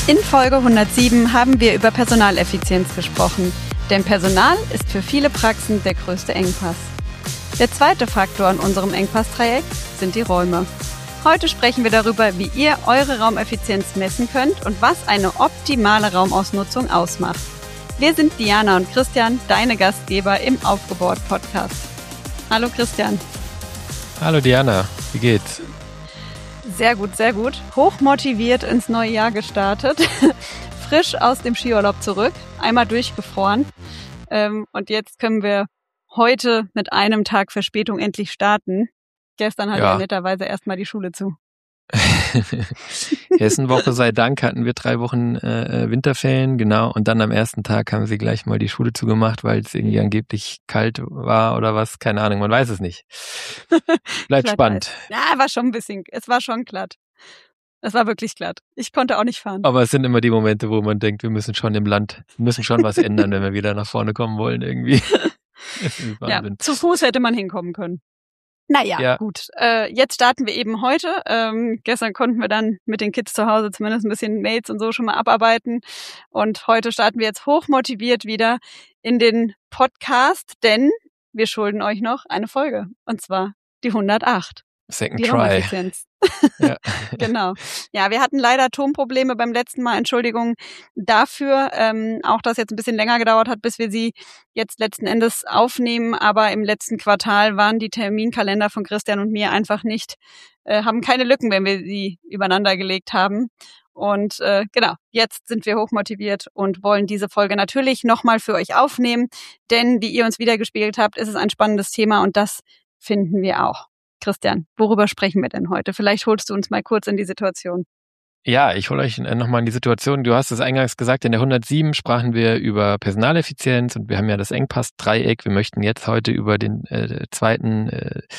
In Folge 107 haben wir über Personaleffizienz gesprochen, denn Personal ist für viele Praxen der größte Engpass. Der zweite Faktor in unserem Engpass-Dreieck sind die Räume. Heute sprechen wir darüber, wie ihr eure Raumeffizienz messen könnt und was eine optimale Raumausnutzung ausmacht. Wir sind Diana und Christian, deine Gastgeber im Aufgebaut-Podcast. Hallo Christian. Hallo Diana, wie geht's? Sehr gut, sehr gut. Hochmotiviert ins neue Jahr gestartet. Frisch aus dem Skiurlaub zurück, einmal durchgefroren. Und jetzt können wir heute mit einem Tag Verspätung endlich starten. Gestern hatte ja netterweise erstmal die Schule zu. Hessenwoche sei Dank hatten wir 3 Wochen Winterferien, genau. Und dann am ersten Tag haben sie gleich mal die Schule zugemacht, weil es irgendwie angeblich kalt war oder was. Keine Ahnung, man weiß es nicht. Bleibt spannend. Ja, es war schon glatt. Es war wirklich glatt. Ich konnte auch nicht fahren. Aber es sind immer die Momente, wo man denkt, wir müssen schon was ändern, wenn wir wieder nach vorne kommen wollen irgendwie. Ja, zu Fuß hätte man hinkommen können. Naja, gut. Jetzt starten wir eben heute. Gestern konnten wir dann mit den Kids zu Hause zumindest ein bisschen Mails und so schon mal abarbeiten. Und heute starten wir jetzt hochmotiviert wieder in den Podcast, denn wir schulden euch noch eine Folge. Und zwar die 108. Second die Try. Ja. Genau. Ja, wir hatten leider Tonprobleme beim letzten Mal. Entschuldigung dafür. Auch, dass jetzt ein bisschen länger gedauert hat, bis wir sie jetzt letzten Endes aufnehmen. Aber im letzten Quartal waren die Terminkalender von Christian und mir einfach nicht, haben keine Lücken, wenn wir sie übereinander gelegt haben. Und genau, jetzt sind wir hochmotiviert und wollen diese Folge natürlich nochmal für euch aufnehmen. Denn, wie ihr uns wiedergespiegelt habt, ist es ein spannendes Thema und das finden wir auch. Christian, worüber sprechen wir denn heute? Vielleicht holst du uns mal kurz in die Situation. Ja, ich hole euch nochmal in die Situation. Du hast es eingangs gesagt, in der 107 sprachen wir über Personaleffizienz und wir haben ja das Engpass-Dreieck. Wir möchten jetzt heute über den zweiten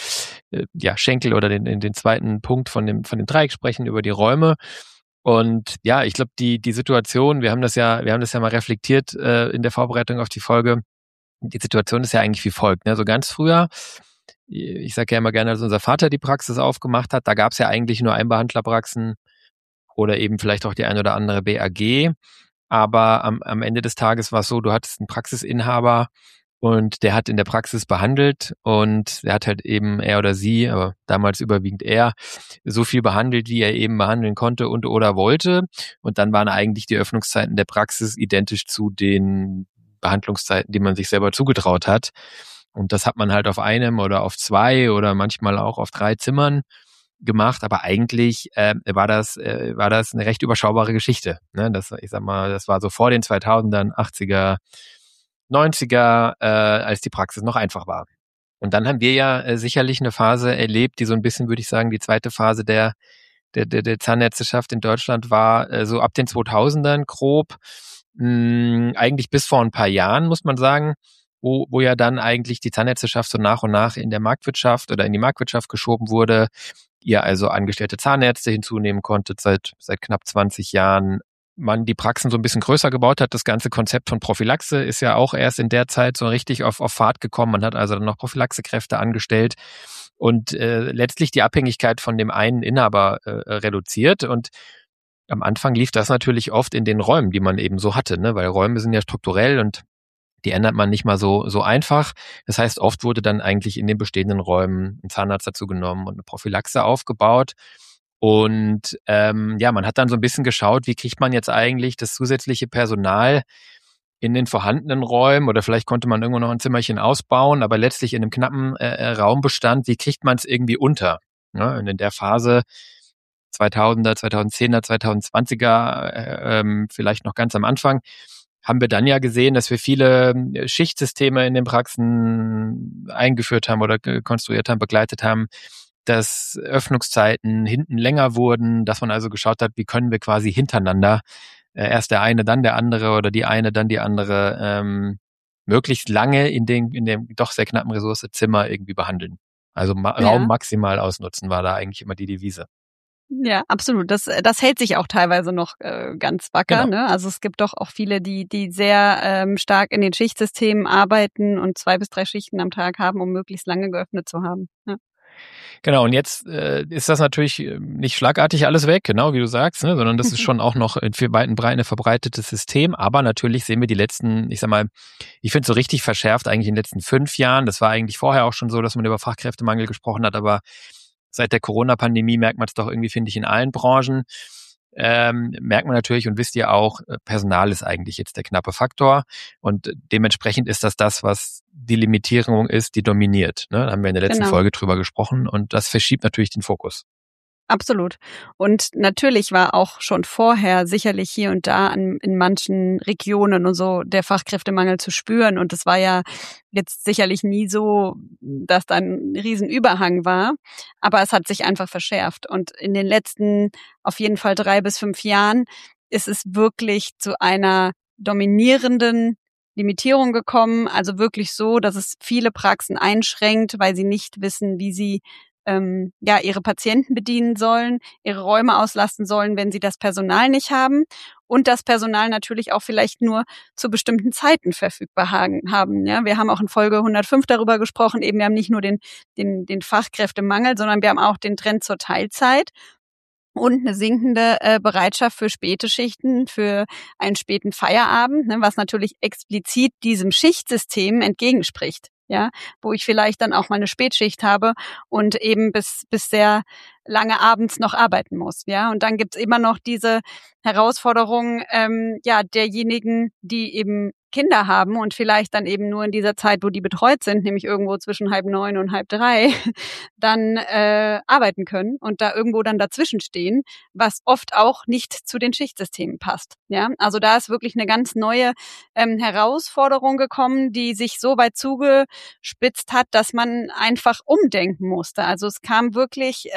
Schenkel oder den zweiten Punkt von dem Dreieck sprechen, über die Räume. Und ja, ich glaube, die Situation, wir haben das ja mal reflektiert in der Vorbereitung auf die Folge. Die Situation ist ja eigentlich wie folgt. Ne? So ganz früher, ich sage ja immer gerne, dass unser Vater die Praxis aufgemacht hat. Da gab es ja eigentlich nur Einbehandlerpraxen oder eben vielleicht auch die ein oder andere BAG. Aber am Ende des Tages war es so, du hattest einen Praxisinhaber und der hat in der Praxis behandelt und er hat halt eben, er oder sie, aber damals überwiegend er, so viel behandelt, wie er eben behandeln konnte und oder wollte. Und dann waren eigentlich die Öffnungszeiten der Praxis identisch zu den Behandlungszeiten, die man sich selber zugetraut hat. Und das hat man halt auf einem oder auf 2 oder manchmal auch auf 3 Zimmern gemacht. Aber eigentlich war das eine recht überschaubare Geschichte. Ne? Das war so vor den 2000ern, 80er, 90er, als die Praxis noch einfach war. Und dann haben wir ja sicherlich eine Phase erlebt, die so ein bisschen, würde ich sagen, die zweite Phase der Zahnärzteschaft in Deutschland war, so ab den 2000ern grob, eigentlich bis vor ein paar Jahren, muss man sagen, wo ja dann eigentlich die Zahnärzteschaft so nach und nach in der Marktwirtschaft oder in die Marktwirtschaft geschoben wurde, ihr also angestellte Zahnärzte hinzunehmen konntet seit knapp 20 Jahren, man die Praxen so ein bisschen größer gebaut hat. Das ganze Konzept von Prophylaxe ist ja auch erst in der Zeit so richtig auf Fahrt gekommen. Man hat also dann noch Prophylaxekräfte angestellt und letztlich die Abhängigkeit von dem einen Inhaber reduziert. Und am Anfang lief das natürlich oft in den Räumen, die man eben so hatte, ne? Weil Räume sind ja strukturell und die ändert man nicht mal so einfach. Das heißt, oft wurde dann eigentlich in den bestehenden Räumen ein Zahnarzt dazu genommen und eine Prophylaxe aufgebaut. Und man hat dann so ein bisschen geschaut, wie kriegt man jetzt eigentlich das zusätzliche Personal in den vorhandenen Räumen oder vielleicht konnte man irgendwo noch ein Zimmerchen ausbauen, aber letztlich in einem knappen Raumbestand, wie kriegt man es irgendwie unter? Ja, und in der Phase 2000er, 2010er, 2020er, vielleicht noch ganz am Anfang, haben wir dann ja gesehen, dass wir viele Schichtsysteme in den Praxen eingeführt haben oder konstruiert haben, begleitet haben, dass Öffnungszeiten hinten länger wurden, dass man also geschaut hat, wie können wir quasi hintereinander, erst der eine, dann der andere oder die eine, dann die andere, möglichst lange in dem doch sehr knappen Ressource Zimmer irgendwie behandeln. Also Raum maximal ausnutzen war da eigentlich immer die Devise. Ja, absolut. Das hält sich auch teilweise noch ganz wacker. Genau. Ne? Also es gibt doch auch viele, die sehr stark in den Schichtsystemen arbeiten und 2 bis 3 Schichten am Tag haben, um möglichst lange geöffnet zu haben. Ja. Genau, und jetzt ist das natürlich nicht schlagartig alles weg, genau wie du sagst, ne, sondern das ist schon auch noch für weiten Breiten ein verbreitetes System. Aber natürlich sehen wir die letzten, ich sag mal, ich finde es so richtig verschärft eigentlich in den letzten 5 Jahren. Das war eigentlich vorher auch schon so, dass man über Fachkräftemangel gesprochen hat, aber seit der Corona-Pandemie merkt man es doch irgendwie, finde ich, in allen Branchen. Merkt man natürlich und wisst ihr auch, Personal ist eigentlich jetzt der knappe Faktor und dementsprechend ist das, was die Limitierung ist, die dominiert. Ne? Da haben wir in der letzten Folge drüber gesprochen und das verschiebt natürlich den Fokus. Absolut. Und natürlich war auch schon vorher sicherlich hier und da in manchen Regionen und so der Fachkräftemangel zu spüren. Und es war ja jetzt sicherlich nie so, dass da ein Riesenüberhang war. Aber es hat sich einfach verschärft. Und in den letzten auf jeden Fall 3 bis 5 Jahren ist es wirklich zu einer dominierenden Limitierung gekommen. Also wirklich so, dass es viele Praxen einschränkt, weil sie nicht wissen, wie sie ihre Patienten bedienen sollen, ihre Räume auslasten sollen, wenn sie das Personal nicht haben und das Personal natürlich auch vielleicht nur zu bestimmten Zeiten verfügbar haben. Ja, wir haben auch in Folge 105 darüber gesprochen, eben wir haben nicht nur den Fachkräftemangel, sondern wir haben auch den Trend zur Teilzeit und eine sinkende Bereitschaft für späte Schichten, für einen späten Feierabend, ne, was natürlich explizit diesem Schichtsystem entgegenspricht. Ja, wo ich vielleicht dann auch mal eine Spätschicht habe und eben bis sehr lange abends noch arbeiten muss. Ja, und dann gibt's immer noch diese Herausforderung derjenigen, die eben Kinder haben und vielleicht dann eben nur in dieser Zeit, wo die betreut sind, nämlich irgendwo zwischen 8:30 und 2:30, dann arbeiten können und da irgendwo dann dazwischen stehen, was oft auch nicht zu den Schichtsystemen passt. Ja, also da ist wirklich eine ganz neue Herausforderung gekommen, die sich so weit zugespitzt hat, dass man einfach umdenken musste. Also es kam wirklich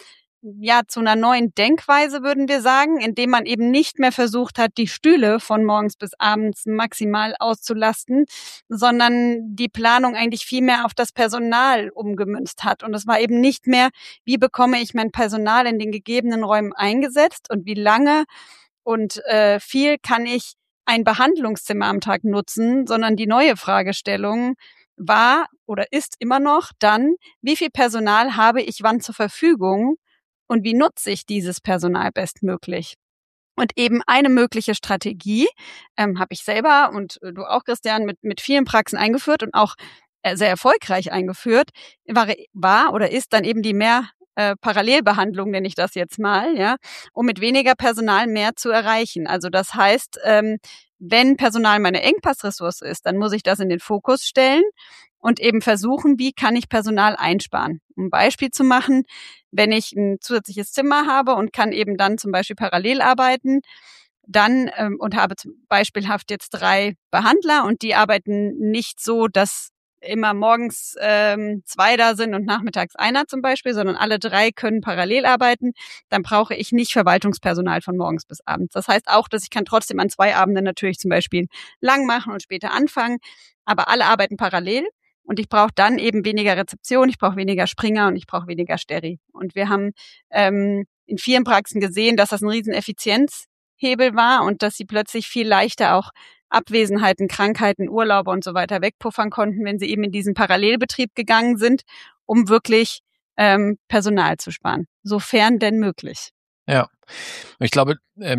zu einer neuen Denkweise, würden wir sagen, indem man eben nicht mehr versucht hat, die Stühle von morgens bis abends maximal auszulasten, sondern die Planung eigentlich viel mehr auf das Personal umgemünzt hat. Und es war eben nicht mehr, wie bekomme ich mein Personal in den gegebenen Räumen eingesetzt und wie lange und viel kann ich ein Behandlungszimmer am Tag nutzen, sondern die neue Fragestellung war oder ist immer noch dann, wie viel Personal habe ich wann zur Verfügung und wie nutze ich dieses Personal bestmöglich? Und eben eine mögliche Strategie habe ich selber und du auch, Christian, mit vielen Praxen eingeführt und auch sehr erfolgreich eingeführt, war oder ist dann eben die Parallelbehandlung, nenne ich das jetzt mal, ja, um mit weniger Personal mehr zu erreichen. Also das heißt, wenn Personal meine Engpassressource ist, dann muss ich das in den Fokus stellen und eben versuchen, wie kann ich Personal einsparen. Um ein Beispiel zu machen, wenn ich ein zusätzliches Zimmer habe und kann eben dann zum Beispiel parallel arbeiten, dann und habe beispielhaft jetzt 3 Behandler und die arbeiten nicht so, dass immer morgens 2 da sind und nachmittags einer zum Beispiel, sondern alle 3 können parallel arbeiten, dann brauche ich nicht Verwaltungspersonal von morgens bis abends. Das heißt auch, dass ich kann trotzdem an 2 Abenden natürlich zum Beispiel lang machen und später anfangen, aber alle arbeiten parallel. Und ich brauche dann eben weniger Rezeption, ich brauche weniger Springer und ich brauche weniger Steri. Und wir haben in vielen Praxen gesehen, dass das ein riesen Effizienzhebel war und dass sie plötzlich viel leichter auch Abwesenheiten, Krankheiten, Urlaube und so weiter wegpuffern konnten, wenn sie eben in diesen Parallelbetrieb gegangen sind, um wirklich Personal zu sparen, sofern denn möglich. Ja, ich glaube,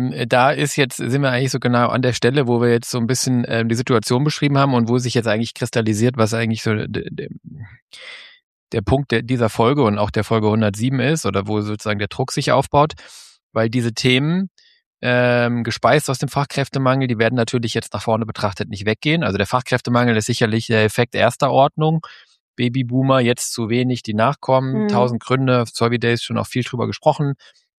sind wir eigentlich so genau an der Stelle, wo wir jetzt so ein bisschen die Situation beschrieben haben und wo sich jetzt eigentlich kristallisiert, was eigentlich so der Punkt dieser Folge und auch der Folge 107 ist oder wo sozusagen der Druck sich aufbaut, weil diese Themen gespeist aus dem Fachkräftemangel, die werden natürlich jetzt nach vorne betrachtet nicht weggehen. Also der Fachkräftemangel ist sicherlich der Effekt erster Ordnung. Babyboomer, jetzt zu wenig, die nachkommen, 1000 Gründe, Solvi Days schon auch viel drüber gesprochen.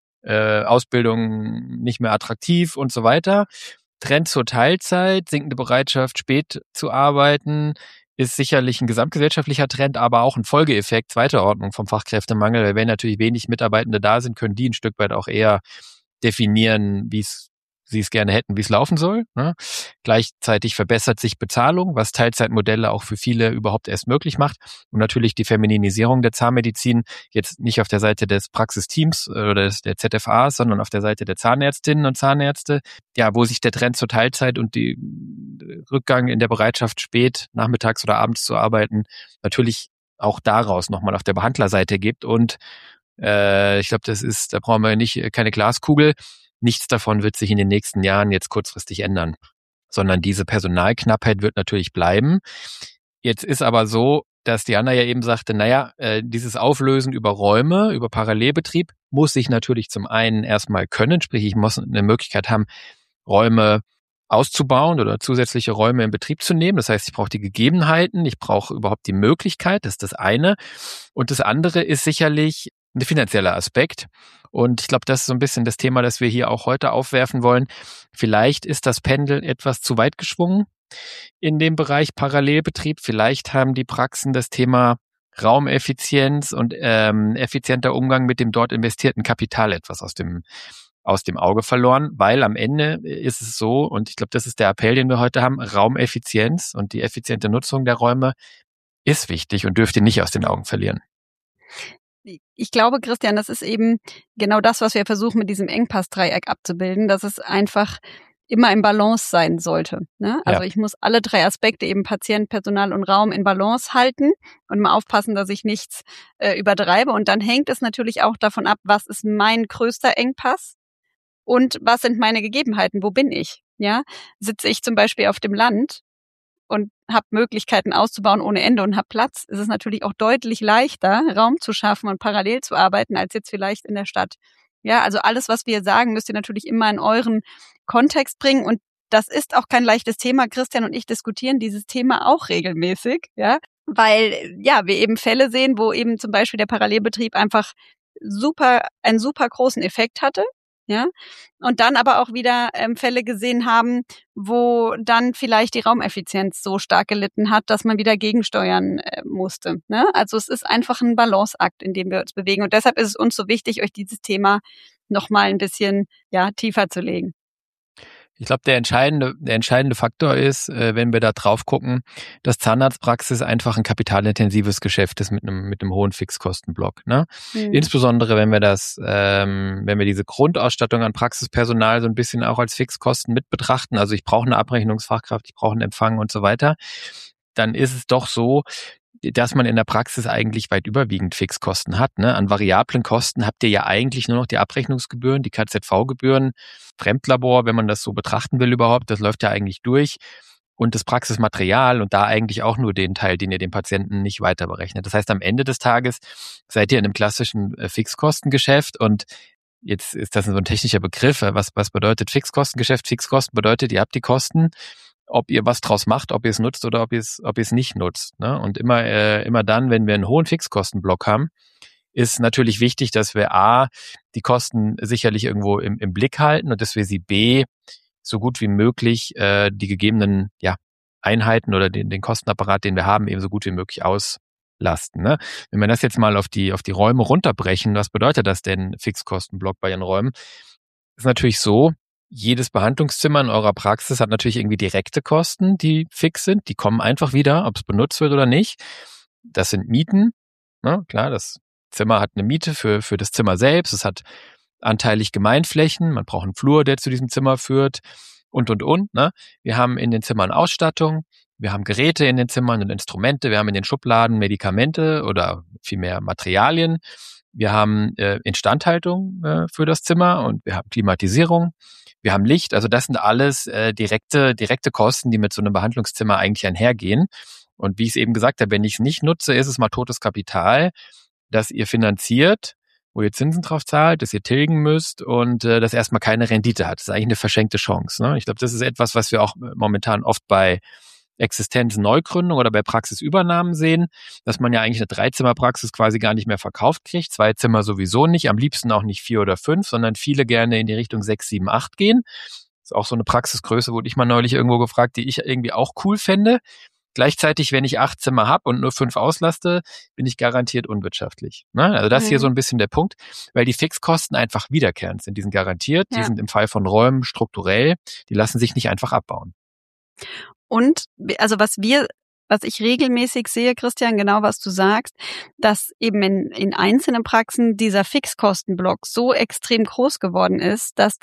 Ausbildung nicht mehr attraktiv und so weiter. Trend zur Teilzeit, sinkende Bereitschaft, spät zu arbeiten, ist sicherlich ein gesamtgesellschaftlicher Trend, aber auch ein Folgeeffekt zweiter Ordnung vom Fachkräftemangel. Weil wenn natürlich wenig Mitarbeitende da sind, können die ein Stück weit auch eher definieren, wie sie es gerne hätten, wie es laufen soll. Ne? Gleichzeitig verbessert sich Bezahlung, was Teilzeitmodelle auch für viele überhaupt erst möglich macht. Und natürlich die Femininisierung der Zahnmedizin, jetzt nicht auf der Seite des Praxisteams oder der ZFAs, sondern auf der Seite der Zahnärztinnen und Zahnärzte, ja, wo sich der Trend zur Teilzeit und die Rückgang in der Bereitschaft, spät, nachmittags oder abends zu arbeiten, natürlich auch daraus nochmal auf der Behandlerseite gibt. Und ich glaube, da brauchen wir keine Glaskugel. Nichts davon wird sich in den nächsten Jahren jetzt kurzfristig ändern, sondern diese Personalknappheit wird natürlich bleiben. Jetzt ist aber so, dass Diana ja eben sagte, dieses Auflösen über Räume, über Parallelbetrieb muss ich natürlich zum einen erstmal können, sprich ich muss eine Möglichkeit haben, Räume auszubauen oder zusätzliche Räume in Betrieb zu nehmen. Das heißt, ich brauche die Gegebenheiten, ich brauche überhaupt die Möglichkeit, das ist das eine. Und das andere ist sicherlich ein finanzieller Aspekt. Und ich glaube, das ist so ein bisschen das Thema, das wir hier auch heute aufwerfen wollen. Vielleicht ist das Pendel etwas zu weit geschwungen in dem Bereich Parallelbetrieb. Vielleicht haben die Praxen das Thema Raumeffizienz und effizienter Umgang mit dem dort investierten Kapital etwas aus dem Auge verloren, weil am Ende ist es so, und ich glaube, das ist der Appell, den wir heute haben, Raumeffizienz und die effiziente Nutzung der Räume ist wichtig und dürft ihr nicht aus den Augen verlieren. Ich glaube, Christian, das ist eben genau das, was wir versuchen mit diesem Engpass-Dreieck abzubilden, dass es einfach immer im Balance sein sollte. Ne? Also ich muss alle 3 Aspekte, eben Patient, Personal und Raum, in Balance halten und mal aufpassen, dass ich nichts übertreibe. Und dann hängt es natürlich auch davon ab, was ist mein größter Engpass und was sind meine Gegebenheiten, wo bin ich? Ja, sitze ich zum Beispiel auf dem Land und habe Möglichkeiten auszubauen ohne Ende und habe Platz, ist es natürlich auch deutlich leichter, Raum zu schaffen und parallel zu arbeiten, als jetzt vielleicht in der Stadt. Ja, also alles, was wir sagen, müsst ihr natürlich immer in euren Kontext bringen. Und das ist auch kein leichtes Thema. Christian und ich diskutieren dieses Thema auch regelmäßig, ja, weil wir eben Fälle sehen, wo eben zum Beispiel der Parallelbetrieb einfach einen super großen Effekt hatte. Ja, und dann aber auch wieder Fälle gesehen haben, wo dann vielleicht die Raumeffizienz so stark gelitten hat, dass man wieder gegensteuern musste. Ne? Also es ist einfach ein Balanceakt, in dem wir uns bewegen. Und deshalb ist es uns so wichtig, euch dieses Thema nochmal ein bisschen tiefer zu legen. Ich glaube, der entscheidende Faktor ist, wenn wir da drauf gucken, dass Zahnarztpraxis einfach ein kapitalintensives Geschäft ist mit einem hohen Fixkostenblock. Ne? Insbesondere wenn wir diese Grundausstattung an Praxispersonal so ein bisschen auch als Fixkosten mit betrachten, also ich brauche eine Abrechnungsfachkraft, ich brauche einen Empfang und so weiter, dann ist es doch so, dass man in der Praxis eigentlich weit überwiegend Fixkosten hat. Ne? An variablen Kosten habt ihr ja eigentlich nur noch die Abrechnungsgebühren, die KZV-Gebühren, Fremdlabor, wenn man das so betrachten will überhaupt, das läuft ja eigentlich durch. Und das Praxismaterial und da eigentlich auch nur den Teil, den ihr dem Patienten nicht weiter berechnet. Das heißt, am Ende des Tages seid ihr in einem klassischen Fixkostengeschäft und jetzt ist das so ein technischer Begriff. Was bedeutet Fixkostengeschäft? Fixkosten bedeutet, ihr habt die Kosten, ob ihr was draus macht, ob ihr es nutzt oder ob ihr es nicht nutzt. Ne? Und immer dann, wenn wir einen hohen Fixkostenblock haben, ist natürlich wichtig, dass wir A, die Kosten sicherlich irgendwo im Blick halten und dass wir sie B, so gut wie möglich die gegebenen Einheiten oder den Kostenapparat, den wir haben, eben so gut wie möglich auslasten. Ne? Wenn wir das jetzt mal auf die Räume runterbrechen, was bedeutet das denn, Fixkostenblock bei den Räumen? Ist natürlich so, jedes Behandlungszimmer in eurer Praxis hat natürlich irgendwie direkte Kosten, die fix sind. Die kommen einfach wieder, ob es benutzt wird oder nicht. Das sind Mieten. Ne? Klar, das Zimmer hat eine Miete für das Zimmer selbst. Es hat anteilig Gemeinflächen. Man braucht einen Flur, der zu diesem Zimmer führt und. Ne? Wir haben in den Zimmern Ausstattung. Wir haben Geräte in den Zimmern und Instrumente. Wir haben in den Schubladen Medikamente oder vielmehr Materialien. Wir haben Instandhaltung für das Zimmer und wir haben Klimatisierung. Wir haben Licht, also das sind alles direkte Kosten, die mit so einem Behandlungszimmer eigentlich einhergehen. Und wie ich es eben gesagt habe, wenn ich es nicht nutze, ist es mal totes Kapital, das ihr finanziert, wo ihr Zinsen drauf zahlt, das ihr tilgen müsst und das erstmal keine Rendite hat. Das ist eigentlich eine verschenkte Chance. Ne? Ich glaube, das ist etwas, was wir auch momentan oft bei Existenzneugründung oder bei Praxisübernahmen sehen, dass man ja eigentlich eine 3-Zimmer-Praxis quasi gar nicht mehr verkauft kriegt, 2 Zimmer sowieso nicht, am liebsten auch nicht 4 oder 5, sondern viele gerne in die Richtung 6, 7, 8 gehen. Das ist auch so eine Praxisgröße, wurde ich mal neulich irgendwo gefragt, die ich irgendwie auch cool fände. Gleichzeitig, wenn ich 8 Zimmer habe und nur 5 auslaste, bin ich garantiert unwirtschaftlich. Ne? Also das ist hier so ein bisschen der Punkt, weil die Fixkosten einfach wiederkehrend sind. Die sind garantiert, die sind im Fall von Räumen strukturell, die lassen sich nicht einfach abbauen. Und also was wir was ich regelmäßig sehe, Christian, genau was du sagst, dass eben in einzelnen Praxen dieser Fixkostenblock so extrem groß geworden ist, dass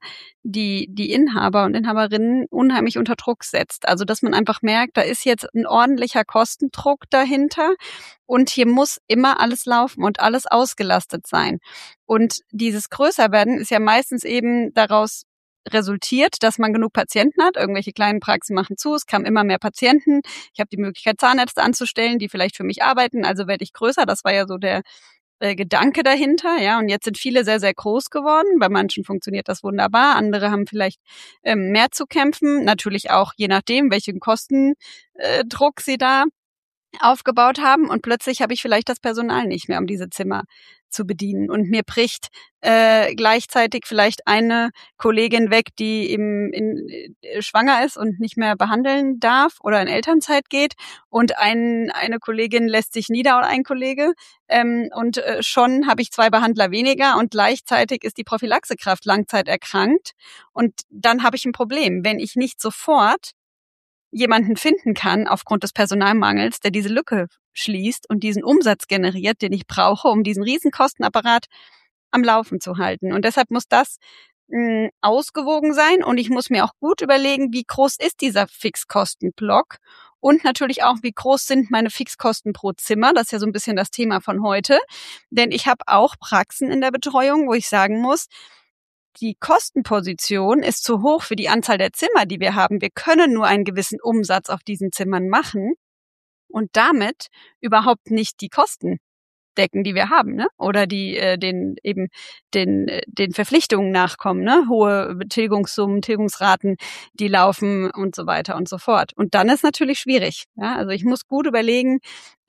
die Inhaber und Inhaberinnen unheimlich unter Druck setzt. Also dass man einfach merkt, da ist jetzt ein ordentlicher Kostendruck dahinter und hier muss immer alles laufen und alles ausgelastet sein. Und dieses Größerwerden ist ja meistens eben daraus resultiert, dass man genug Patienten hat. Irgendwelche kleinen Praxen machen zu, es kamen immer mehr Patienten. Ich habe die Möglichkeit, Zahnärzte anzustellen, die vielleicht für mich arbeiten, also werde ich größer. Das war ja so der Gedanke dahinter, ja. Und jetzt sind viele sehr, sehr groß geworden. Bei manchen funktioniert das wunderbar, andere haben vielleicht mehr zu kämpfen. Natürlich auch je nachdem, welchen Kostendruck sie da aufgebaut haben und plötzlich habe ich vielleicht das Personal nicht mehr, um diese Zimmer zu bedienen. Und mir bricht gleichzeitig vielleicht eine Kollegin weg, die schwanger ist und nicht mehr behandeln darf oder in Elternzeit geht und eine Kollegin lässt sich nieder oder ein Kollege und schon habe ich 2 Behandler weniger und gleichzeitig ist die Prophylaxekraft langzeiterkrankt und dann habe ich ein Problem, wenn ich nicht sofort jemanden finden kann aufgrund des Personalmangels, der diese Lücke schließt und diesen Umsatz generiert, den ich brauche, um diesen riesen Kostenapparat am Laufen zu halten. Und deshalb muss das ausgewogen sein und ich muss mir auch gut überlegen, wie groß ist dieser Fixkostenblock und natürlich auch, wie groß sind meine Fixkosten pro Zimmer. Das ist ja so ein bisschen das Thema von heute, denn ich habe auch Praxen in der Betreuung, wo ich sagen muss, die Kostenposition ist zu hoch für die Anzahl der Zimmer, die wir haben. Wir können nur einen gewissen Umsatz auf diesen Zimmern machen und damit überhaupt nicht die Kosten decken, die wir haben, ne? Oder die den Verpflichtungen nachkommen, ne? Hohe Tilgungssummen, Tilgungsraten, die laufen und so weiter und so fort. Und dann ist natürlich schwierig. Ja? Also ich muss gut überlegen,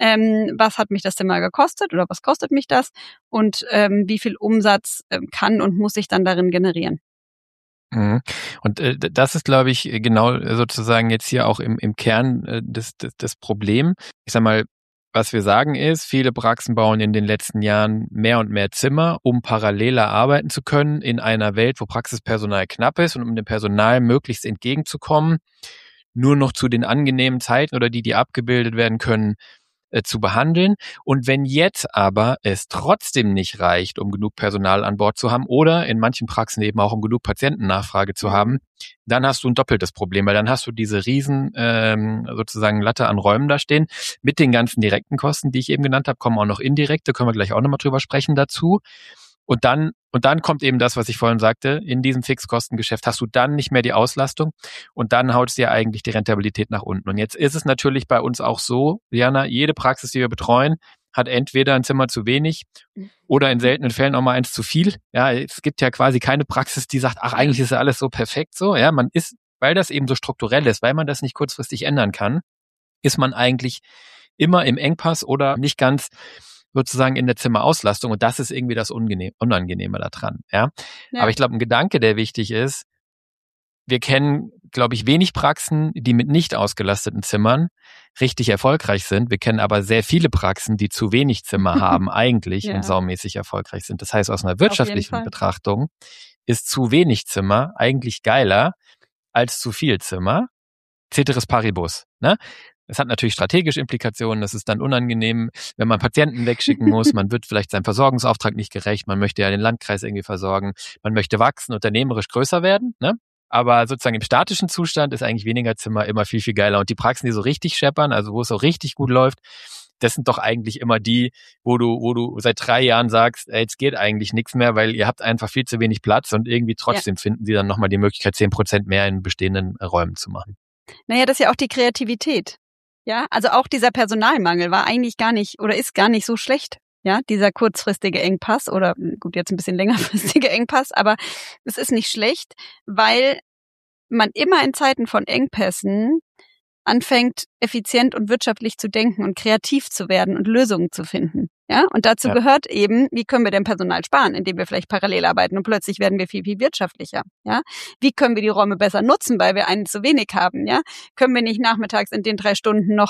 was hat mich das Zimmer gekostet oder was kostet mich das und wie viel Umsatz kann und muss ich dann darin generieren. Und das ist, glaube ich, genau sozusagen jetzt hier auch im Kern des Problem. Ich sag mal, was wir sagen ist, viele Praxen bauen in den letzten Jahren mehr und mehr Zimmer, um paralleler arbeiten zu können in einer Welt, wo Praxispersonal knapp ist und um dem Personal möglichst entgegenzukommen, nur noch zu den angenehmen Zeiten oder die abgebildet werden können, zu behandeln. Und wenn jetzt aber es trotzdem nicht reicht, um genug Personal an Bord zu haben oder in manchen Praxen eben auch um genug Patientennachfrage zu haben, dann hast du ein doppeltes Problem, weil dann hast du diese riesen sozusagen Latte an Räumen da stehen mit den ganzen direkten Kosten, die ich eben genannt habe, kommen auch noch indirekte, können wir gleich auch nochmal drüber sprechen dazu. Und dann kommt eben das, was ich vorhin sagte, in diesem Fixkostengeschäft hast du dann nicht mehr die Auslastung und dann haut es dir eigentlich die Rentabilität nach unten. Und jetzt ist es natürlich bei uns auch so, Diana, jede Praxis, die wir betreuen, hat entweder ein Zimmer zu wenig oder in seltenen Fällen auch mal eins zu viel. Ja, es gibt ja quasi keine Praxis, die sagt, ach, eigentlich ist ja alles so perfekt so. Ja, man ist, weil das eben so strukturell ist, weil man das nicht kurzfristig ändern kann, ist man eigentlich immer im Engpass oder nicht ganz sozusagen in der Zimmerauslastung und das ist irgendwie das Unangenehme daran. Ja? Aber ich glaube, ein Gedanke, der wichtig ist, wir kennen, glaube ich, wenig Praxen, die mit nicht ausgelasteten Zimmern richtig erfolgreich sind. Wir kennen aber sehr viele Praxen, die zu wenig Zimmer haben eigentlich und saumäßig erfolgreich sind. Das heißt, aus einer wirtschaftlichen Betrachtung ist zu wenig Zimmer eigentlich geiler als zu viel Zimmer. Ceteris paribus, ne? Es hat natürlich strategische Implikationen, das ist dann unangenehm, wenn man Patienten wegschicken muss, man wird vielleicht seinem Versorgungsauftrag nicht gerecht, man möchte ja den Landkreis irgendwie versorgen, man möchte wachsen, unternehmerisch größer werden, ne? Aber sozusagen im statischen Zustand ist eigentlich weniger Zimmer immer viel, viel geiler. Und die Praxen, die so richtig scheppern, also wo es auch richtig gut läuft, das sind doch eigentlich immer die, wo du seit 3 Jahren sagst, ey, jetzt geht eigentlich nichts mehr, weil ihr habt einfach viel zu wenig Platz und irgendwie trotzdem finden sie dann nochmal die Möglichkeit, 10% mehr in bestehenden Räumen zu machen. Naja, das ist ja auch die Kreativität. Ja, also auch dieser Personalmangel war eigentlich gar nicht oder ist gar nicht so schlecht. Ja, dieser kurzfristige Engpass oder gut, jetzt ein bisschen längerfristige Engpass, aber es ist nicht schlecht, weil man immer in Zeiten von Engpässen anfängt, effizient und wirtschaftlich zu denken und kreativ zu werden und Lösungen zu finden. Ja, und dazu gehört eben, wie können wir denn Personal sparen, indem wir vielleicht parallel arbeiten und plötzlich werden wir viel, viel wirtschaftlicher. Ja, wie können wir die Räume besser nutzen, weil wir einen zu wenig haben? Ja, können wir nicht nachmittags in den 3 Stunden noch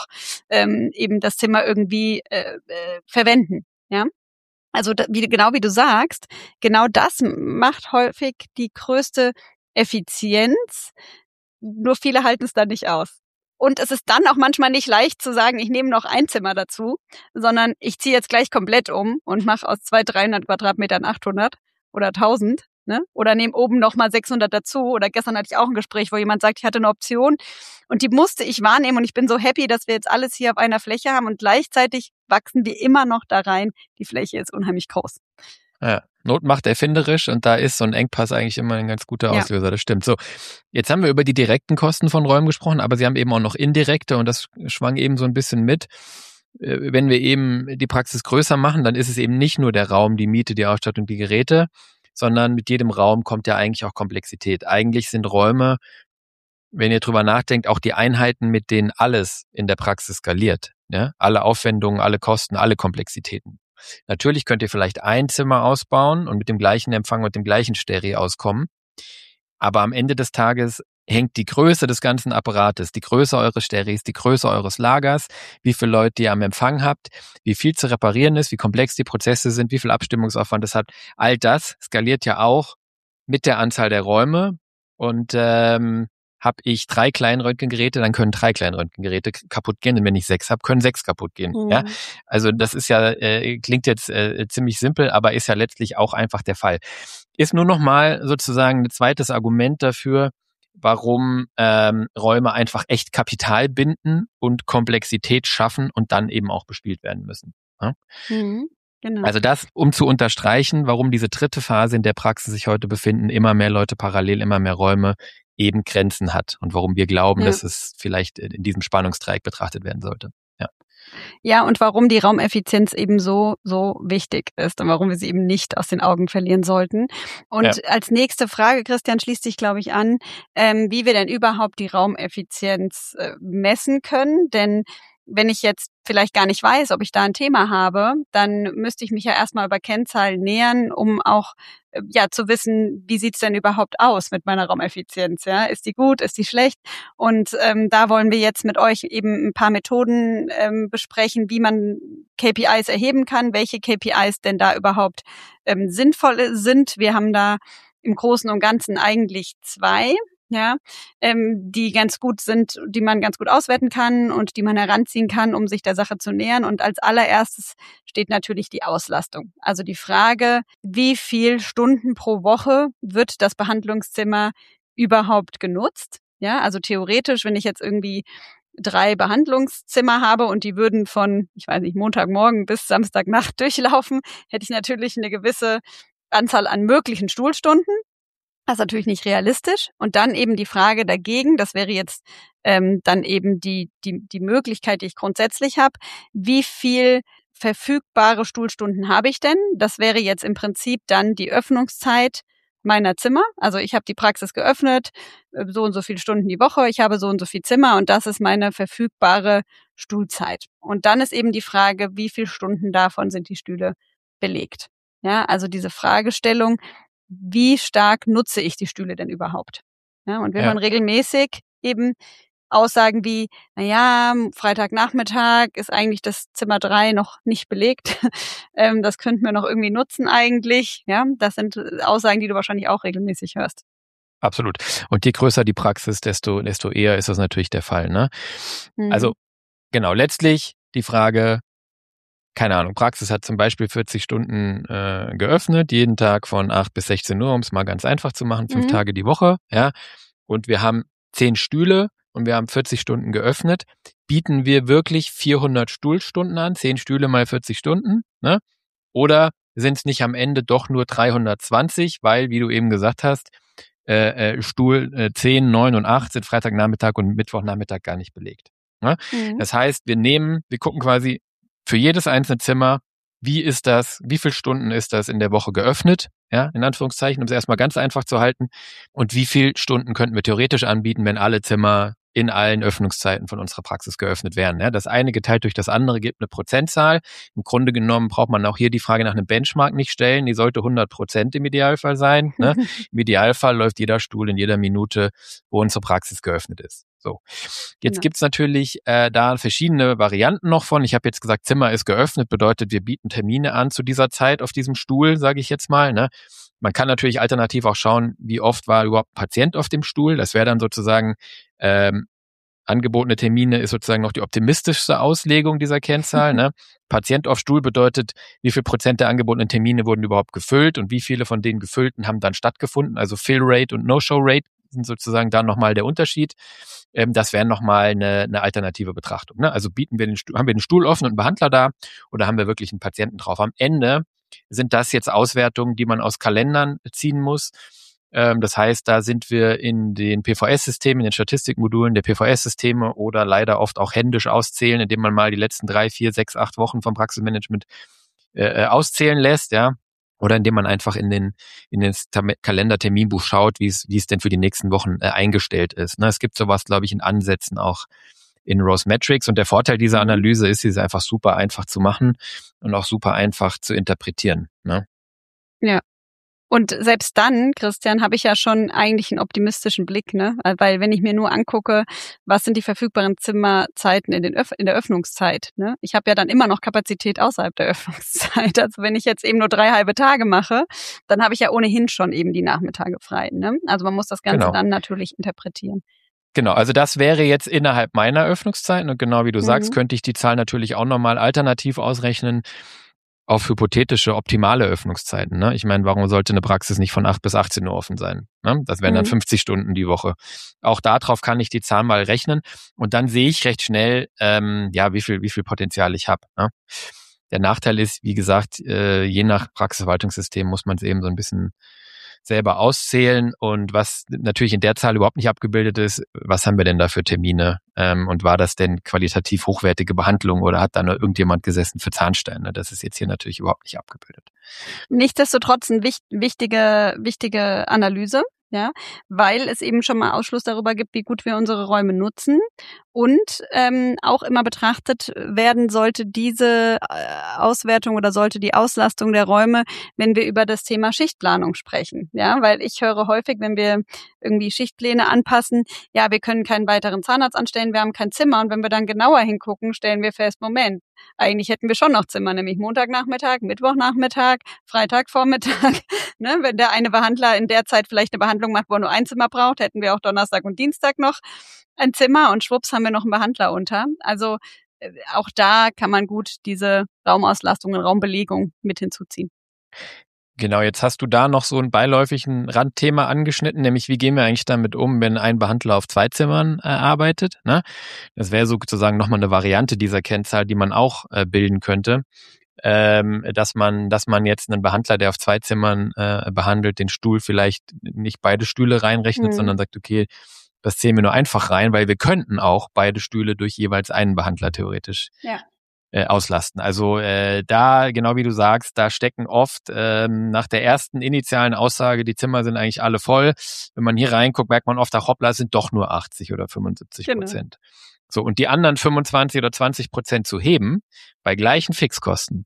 eben das Zimmer irgendwie verwenden? Ja, also genau wie du sagst, genau das macht häufig die größte Effizienz. Nur viele halten es dann nicht aus. Und es ist dann auch manchmal nicht leicht zu sagen, ich nehme noch ein Zimmer dazu, sondern ich ziehe jetzt gleich komplett um und mache aus 200-300 Quadratmetern 800 oder 1000, ne? Oder nehme oben nochmal 600 dazu. Oder gestern hatte ich auch ein Gespräch, wo jemand sagt, ich hatte eine Option und die musste ich wahrnehmen und ich bin so happy, dass wir jetzt alles hier auf einer Fläche haben und gleichzeitig wachsen wir immer noch da rein. Die Fläche ist unheimlich groß. Ja, Not macht erfinderisch und da ist so ein Engpass eigentlich immer ein ganz guter Auslöser, das stimmt. So, jetzt haben wir über die direkten Kosten von Räumen gesprochen, aber Sie haben eben auch noch indirekte und das schwang eben so ein bisschen mit. Wenn wir eben die Praxis größer machen, dann ist es eben nicht nur der Raum, die Miete, die Ausstattung, die Geräte, sondern mit jedem Raum kommt ja eigentlich auch Komplexität. Eigentlich sind Räume, wenn ihr drüber nachdenkt, auch die Einheiten, mit denen alles in der Praxis skaliert. Ja? Alle Aufwendungen, alle Kosten, alle Komplexitäten. Natürlich könnt ihr vielleicht ein Zimmer ausbauen und mit dem gleichen Empfang und dem gleichen Stereo auskommen. Aber am Ende des Tages hängt die Größe des ganzen Apparates, die Größe eures Stereos, die Größe eures Lagers, wie viele Leute ihr am Empfang habt, wie viel zu reparieren ist, wie komplex die Prozesse sind, wie viel Abstimmungsaufwand es hat. All das skaliert ja auch mit der Anzahl der Räume. Und habe ich 3 Kleinröntgengeräte, dann können 3 Kleinröntgengeräte kaputt gehen. Und wenn ich 6 habe, können 6 kaputt gehen. Mhm. Ja? Also das ist ja, klingt jetzt ziemlich simpel, aber ist ja letztlich auch einfach der Fall. Ist nur nochmal sozusagen ein zweites Argument dafür, warum Räume einfach echt Kapital binden und Komplexität schaffen und dann eben auch bespielt werden müssen. Ja? Mhm. Genau. Also das, um zu unterstreichen, warum diese dritte Phase in der Praxis sich heute befinden, immer mehr Leute parallel, immer mehr Räume, eben Grenzen hat und warum wir glauben, dass es vielleicht in diesem Spannungsdreieck betrachtet werden sollte. Ja, und warum die Raumeffizienz eben so wichtig ist und warum wir sie eben nicht aus den Augen verlieren sollten. Und als nächste Frage, Christian, schließt sich, glaube ich, an, wie wir denn überhaupt die Raumeffizienz messen können. Denn wenn ich jetzt vielleicht gar nicht weiß, ob ich da ein Thema habe, dann müsste ich mich ja erstmal über Kennzahlen nähern, um auch zu wissen, wie sieht's denn überhaupt aus mit meiner Raumeffizienz? Ja, ist die gut, ist die schlecht? Und da wollen wir jetzt mit euch eben ein paar Methoden besprechen, wie man KPIs erheben kann, welche KPIs denn da überhaupt sinnvoll sind. Wir haben da im Großen und Ganzen eigentlich 2. Ja, die ganz gut sind, die man ganz gut auswerten kann und die man heranziehen kann, um sich der Sache zu nähern. Und als allererstes steht natürlich die Auslastung. Also die Frage, wie viel Stunden pro Woche wird das Behandlungszimmer überhaupt genutzt? Ja, also theoretisch, wenn ich jetzt irgendwie 3 Behandlungszimmer habe und die würden von, ich weiß nicht, Montagmorgen bis Samstagnacht durchlaufen, hätte ich natürlich eine gewisse Anzahl an möglichen Stuhlstunden. Das ist natürlich nicht realistisch. Und dann eben die Frage dagegen, das wäre jetzt dann eben die Möglichkeit, die ich grundsätzlich habe, wie viel verfügbare Stuhlstunden habe ich denn? Das wäre jetzt im Prinzip dann die Öffnungszeit meiner Zimmer. Also ich habe die Praxis geöffnet, so und so viele Stunden die Woche, ich habe so und so viel Zimmer und das ist meine verfügbare Stuhlzeit. Und dann ist eben die Frage, wie viele Stunden davon sind die Stühle belegt? Ja, also diese Fragestellung, wie stark nutze ich die Stühle denn überhaupt? Ja, und wenn man regelmäßig eben Aussagen wie, Freitagnachmittag ist eigentlich das Zimmer 3 noch nicht belegt, das könnten wir noch irgendwie nutzen eigentlich. Ja, das sind Aussagen, die du wahrscheinlich auch regelmäßig hörst. Absolut. Und je größer die Praxis, desto eher ist das natürlich der Fall. Ne? Mhm. Also genau, letztlich die Frage, keine Ahnung, Praxis hat zum Beispiel 40 Stunden geöffnet, jeden Tag von 8 bis 16 Uhr, um es mal ganz einfach zu machen, 5 Tage die Woche. Ja, und wir haben 10 Stühle und wir haben 40 Stunden geöffnet. Bieten wir wirklich 400 Stuhlstunden an, 10 Stühle mal 40 Stunden? Ne? Oder sind es nicht am Ende doch nur 320, weil, wie du eben gesagt hast, Stuhl 10, 9 und 8 sind Freitagnachmittag und Mittwochnachmittag gar nicht belegt. Ne? Mhm. Das heißt, wir gucken quasi für jedes einzelne Zimmer, wie viele Stunden ist das in der Woche geöffnet, ja, in Anführungszeichen, um es erstmal ganz einfach zu halten, und wie viele Stunden könnten wir theoretisch anbieten, wenn alle Zimmer in allen Öffnungszeiten von unserer Praxis geöffnet wären. Ja, das eine geteilt durch das andere gibt eine Prozentzahl. Im Grunde genommen braucht man auch hier die Frage nach einem Benchmark nicht stellen. Die sollte 100% im Idealfall sein. Ne? Im Idealfall läuft jeder Stuhl in jeder Minute, wo unsere Praxis geöffnet ist. So, jetzt gibt's natürlich da verschiedene Varianten noch von. Ich habe jetzt gesagt, Zimmer ist geöffnet, bedeutet, wir bieten Termine an zu dieser Zeit auf diesem Stuhl, sage ich jetzt mal. Ne? Man kann natürlich alternativ auch schauen, wie oft war überhaupt ein Patient auf dem Stuhl. Das wäre dann sozusagen angebotene Termine ist sozusagen noch die optimistischste Auslegung dieser Kennzahl. Ne? Patient auf Stuhl bedeutet, wie viel Prozent der angebotenen Termine wurden überhaupt gefüllt und wie viele von den gefüllten haben dann stattgefunden. Also Fill Rate und No-Show Rate sind sozusagen dann nochmal der Unterschied. Das wäre nochmal eine alternative Betrachtung. Ne? Also haben wir den Stuhl offen und einen Behandler da oder haben wir wirklich einen Patienten drauf? Am Ende sind das jetzt Auswertungen, die man aus Kalendern ziehen muss. Das heißt, da sind wir in den PVS-Systemen, in den Statistikmodulen der PVS-Systeme oder leider oft auch händisch auszählen, indem man mal die letzten 3, 4, 6, 8 Wochen vom Praxismanagement auszählen lässt, ja. Oder indem man einfach in den Kalender-Terminbuch schaut, wie es denn für die nächsten Wochen eingestellt ist. Ne? Es gibt sowas, glaube ich, in Ansätzen auch in Rose Metrics. Und der Vorteil dieser Analyse ist, sie ist einfach super einfach zu machen und auch super einfach zu interpretieren. Ne? Ja. Und selbst dann, Christian, habe ich ja schon eigentlich einen optimistischen Blick, ne? Weil wenn ich mir nur angucke, was sind die verfügbaren Zimmerzeiten in der Öffnungszeit, ne? Ich habe ja dann immer noch Kapazität außerhalb der Öffnungszeit. Also wenn ich jetzt eben nur 3 halbe Tage mache, dann habe ich ja ohnehin schon eben die Nachmittage frei, ne? Also man muss das Ganze dann natürlich interpretieren. Genau, also das wäre jetzt innerhalb meiner Öffnungszeiten und genau wie du sagst, könnte ich die Zahl natürlich auch nochmal alternativ ausrechnen auf hypothetische, optimale Öffnungszeiten. Ne? Ich meine, warum sollte eine Praxis nicht von 8 bis 18 Uhr offen sein? Ne? Das wären dann 50 Stunden die Woche. Auch darauf kann ich die Zahl mal rechnen und dann sehe ich recht schnell, wie viel Potenzial ich habe. Ne? Der Nachteil ist, wie gesagt, je nach Praxisverwaltungssystem muss man es eben so ein bisschen selber auszählen und was natürlich in der Zahl überhaupt nicht abgebildet ist, was haben wir denn da für Termine und war das denn qualitativ hochwertige Behandlung oder hat da nur irgendjemand gesessen für Zahnsteine? Das ist jetzt hier natürlich überhaupt nicht abgebildet. Nichtsdestotrotz eine wichtige Analyse, ja, weil es eben schon mal Ausschluss darüber gibt, wie gut wir unsere Räume nutzen und auch immer betrachtet werden sollte diese Auswertung oder sollte die Auslastung der Räume, wenn wir über das Thema Schichtplanung sprechen, ja, weil ich höre häufig, wenn wir irgendwie Schichtpläne anpassen, ja, wir können keinen weiteren Zahnarzt anstellen, wir haben kein Zimmer und wenn wir dann genauer hingucken, stellen wir fest, Moment, eigentlich hätten wir schon noch Zimmer, nämlich Montagnachmittag, Mittwochnachmittag, Freitagvormittag. Ne? Wenn der eine Behandler in der Zeit vielleicht eine Behandlung macht, wo er nur ein Zimmer braucht, hätten wir auch Donnerstag und Dienstag noch ein Zimmer und schwupps haben wir noch einen Behandler unter. Also auch da kann man gut diese Raumauslastung und Raumbelegung mit hinzuziehen. Genau, jetzt hast du da noch so ein beiläufigen Randthema angeschnitten, nämlich wie gehen wir eigentlich damit um, wenn ein Behandler auf 2 Zimmern arbeitet. Ne? Das wäre sozusagen nochmal eine Variante dieser Kennzahl, die man auch bilden könnte, dass man jetzt einen Behandler, der auf 2 Zimmern behandelt, den Stuhl vielleicht nicht beide Stühle reinrechnet, sondern sagt, okay, das zählen wir nur einfach rein, weil wir könnten auch beide Stühle durch jeweils einen Behandler theoretisch auslasten. Also da, genau wie du sagst, da stecken oft nach der ersten initialen Aussage, die Zimmer sind eigentlich alle voll. Wenn man hier reinguckt, merkt man oft, ach hoppla, es sind doch nur 80 oder 75%. Genau. So, und die anderen 25 oder 20% zu heben, bei gleichen Fixkosten.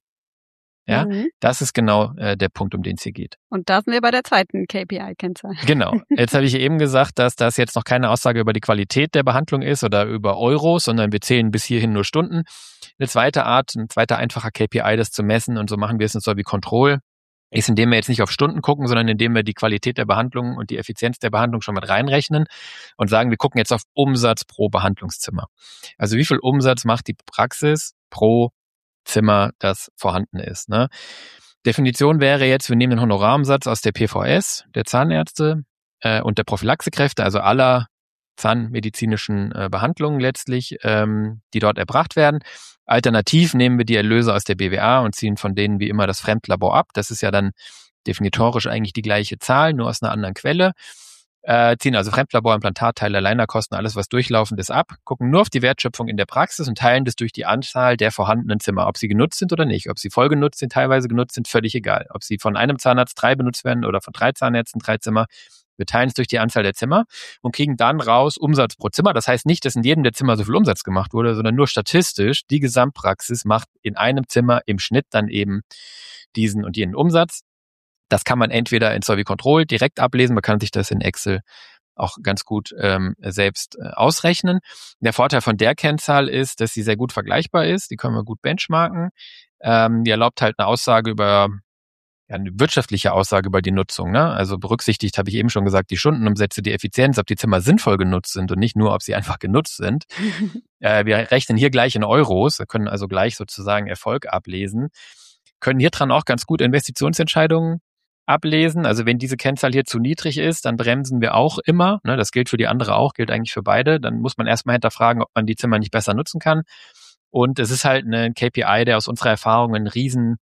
Ja, das ist genau der Punkt, um den es hier geht. Und da sind wir bei der zweiten KPI-Kennzahl. Genau. Jetzt habe ich eben gesagt, dass das jetzt noch keine Aussage über die Qualität der Behandlung ist oder über Euros, sondern wir zählen bis hierhin nur Stunden. Eine zweite einfacher KPI, das zu messen, und so machen wir es in Solvi Control, ist, indem wir jetzt nicht auf Stunden gucken, sondern indem wir die Qualität der Behandlung und die Effizienz der Behandlung schon mit reinrechnen und sagen, wir gucken jetzt auf Umsatz pro Behandlungszimmer. Also wie viel Umsatz macht die Praxis pro Zimmer, das vorhanden ist. Ne? Definition wäre jetzt, wir nehmen den Honorarumsatz aus der PVS, der Zahnärzte und der Prophylaxekräfte, also aller zahnmedizinischen Behandlungen letztlich, die dort erbracht werden. Alternativ nehmen wir die Erlöse aus der BWA und ziehen von denen wie immer das Fremdlabor ab. Das ist ja dann definitorisch eigentlich die gleiche Zahl, nur aus einer anderen Quelle. Ziehen also Fremdlabor, Implantatteile, Alignerkosten, alles was durchlaufend ist ab, gucken nur auf die Wertschöpfung in der Praxis und teilen das durch die Anzahl der vorhandenen Zimmer. Ob sie genutzt sind oder nicht, ob sie voll genutzt sind, teilweise genutzt sind, völlig egal. Ob sie von einem Zahnarzt 3 benutzt werden oder von 3 Zahnärzten 3 Zimmer. Wir teilen es durch die Anzahl der Zimmer und kriegen dann raus Umsatz pro Zimmer. Das heißt nicht, dass in jedem der Zimmer so viel Umsatz gemacht wurde, sondern nur statistisch, die Gesamtpraxis macht in einem Zimmer im Schnitt dann eben diesen und jenen Umsatz. Das kann man entweder in Solvi Control direkt ablesen, man kann sich das in Excel auch ganz gut selbst ausrechnen. Der Vorteil von der Kennzahl ist, dass sie sehr gut vergleichbar ist, die können wir gut benchmarken. Die erlaubt halt eine Aussage über eine wirtschaftliche Aussage über die Nutzung, ne? Also berücksichtigt, habe ich eben schon gesagt, die Stundenumsätze, die Effizienz, ob die Zimmer sinnvoll genutzt sind und nicht nur, ob sie einfach genutzt sind. Wir rechnen hier gleich in Euros, wir können also gleich sozusagen Erfolg ablesen, können hier dran auch ganz gut Investitionsentscheidungen ablesen. Also wenn diese Kennzahl hier zu niedrig ist, dann bremsen wir auch immer, ne? Das gilt für die andere auch, gilt eigentlich für beide. Dann muss man erstmal hinterfragen, ob man die Zimmer nicht besser nutzen kann. Und es ist halt ein KPI, der aus unserer Erfahrung einen riesen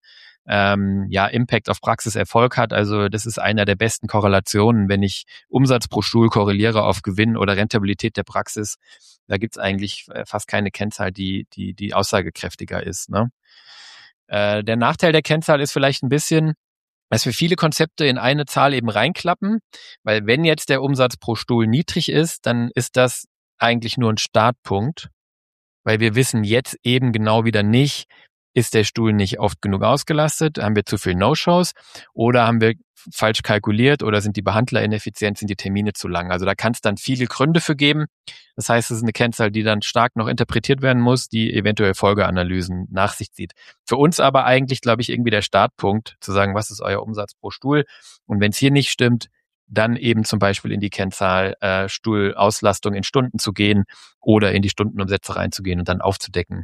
Impact auf Praxiserfolg hat. Also das ist einer der besten Korrelationen, wenn ich Umsatz pro Stuhl korreliere auf Gewinn oder Rentabilität der Praxis. Da gibt's eigentlich fast keine Kennzahl, die aussagekräftiger ist, ne? Der Nachteil der Kennzahl ist vielleicht ein bisschen, dass wir viele Konzepte in eine Zahl eben reinklappen, weil wenn jetzt der Umsatz pro Stuhl niedrig ist, dann ist das eigentlich nur ein Startpunkt, weil wir wissen jetzt eben genau wieder nicht, ist der Stuhl nicht oft genug ausgelastet, haben wir zu viel No-Shows oder haben wir falsch kalkuliert oder sind die Behandler ineffizient, sind die Termine zu lang. Also da kann es dann viele Gründe für geben. Das heißt, es ist eine Kennzahl, die dann stark noch interpretiert werden muss, die eventuell Folgeanalysen nach sich zieht. Für uns aber eigentlich, glaube ich, irgendwie der Startpunkt, zu sagen, was ist euer Umsatz pro Stuhl? Und wenn es hier nicht stimmt, dann eben zum Beispiel in die Kennzahl Stuhlauslastung in Stunden zu gehen oder in die Stundenumsätze reinzugehen und dann aufzudecken,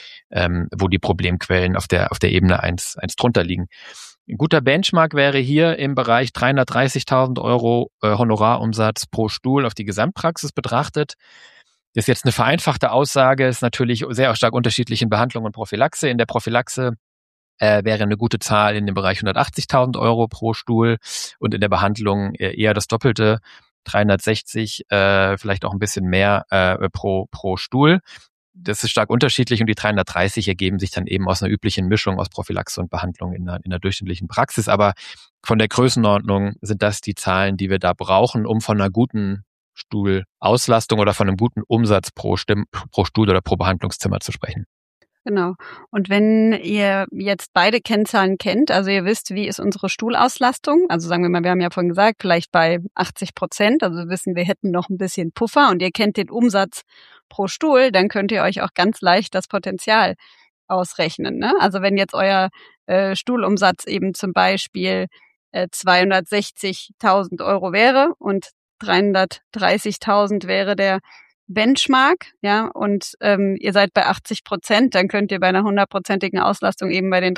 wo die Problemquellen auf der Ebene 1 drunter liegen. Ein guter Benchmark wäre hier im Bereich 330.000 Euro Honorarumsatz pro Stuhl auf die Gesamtpraxis betrachtet. Das ist jetzt eine vereinfachte Aussage, ist natürlich sehr stark unterschiedlich in Behandlung und Prophylaxe. In der Prophylaxe wäre eine gute Zahl in dem Bereich 180.000 Euro pro Stuhl und in der Behandlung eher das Doppelte, 360, vielleicht auch ein bisschen mehr pro Stuhl. Das ist stark unterschiedlich und die 330 ergeben sich dann eben aus einer üblichen Mischung aus Prophylaxe und Behandlung in der durchschnittlichen Praxis. Aber von der Größenordnung sind das die Zahlen, die wir da brauchen, um von einer guten Stuhlauslastung oder von einem guten Umsatz pro Stuhl oder pro Behandlungszimmer zu sprechen. Genau. Und wenn ihr jetzt beide Kennzahlen kennt, also ihr wisst, wie ist unsere Stuhlauslastung, also sagen wir mal, wir haben ja vorhin gesagt, vielleicht bei 80%, also wir wissen, wir hätten noch ein bisschen Puffer und ihr kennt den Umsatz pro Stuhl, dann könnt ihr euch auch ganz leicht das Potenzial ausrechnen, ne? Also wenn jetzt euer Stuhlumsatz eben zum Beispiel 260.000 Euro wäre und 330.000 wäre der Benchmark, ja, und ihr seid bei 80%, dann könnt ihr bei einer 100%igen Auslastung eben bei den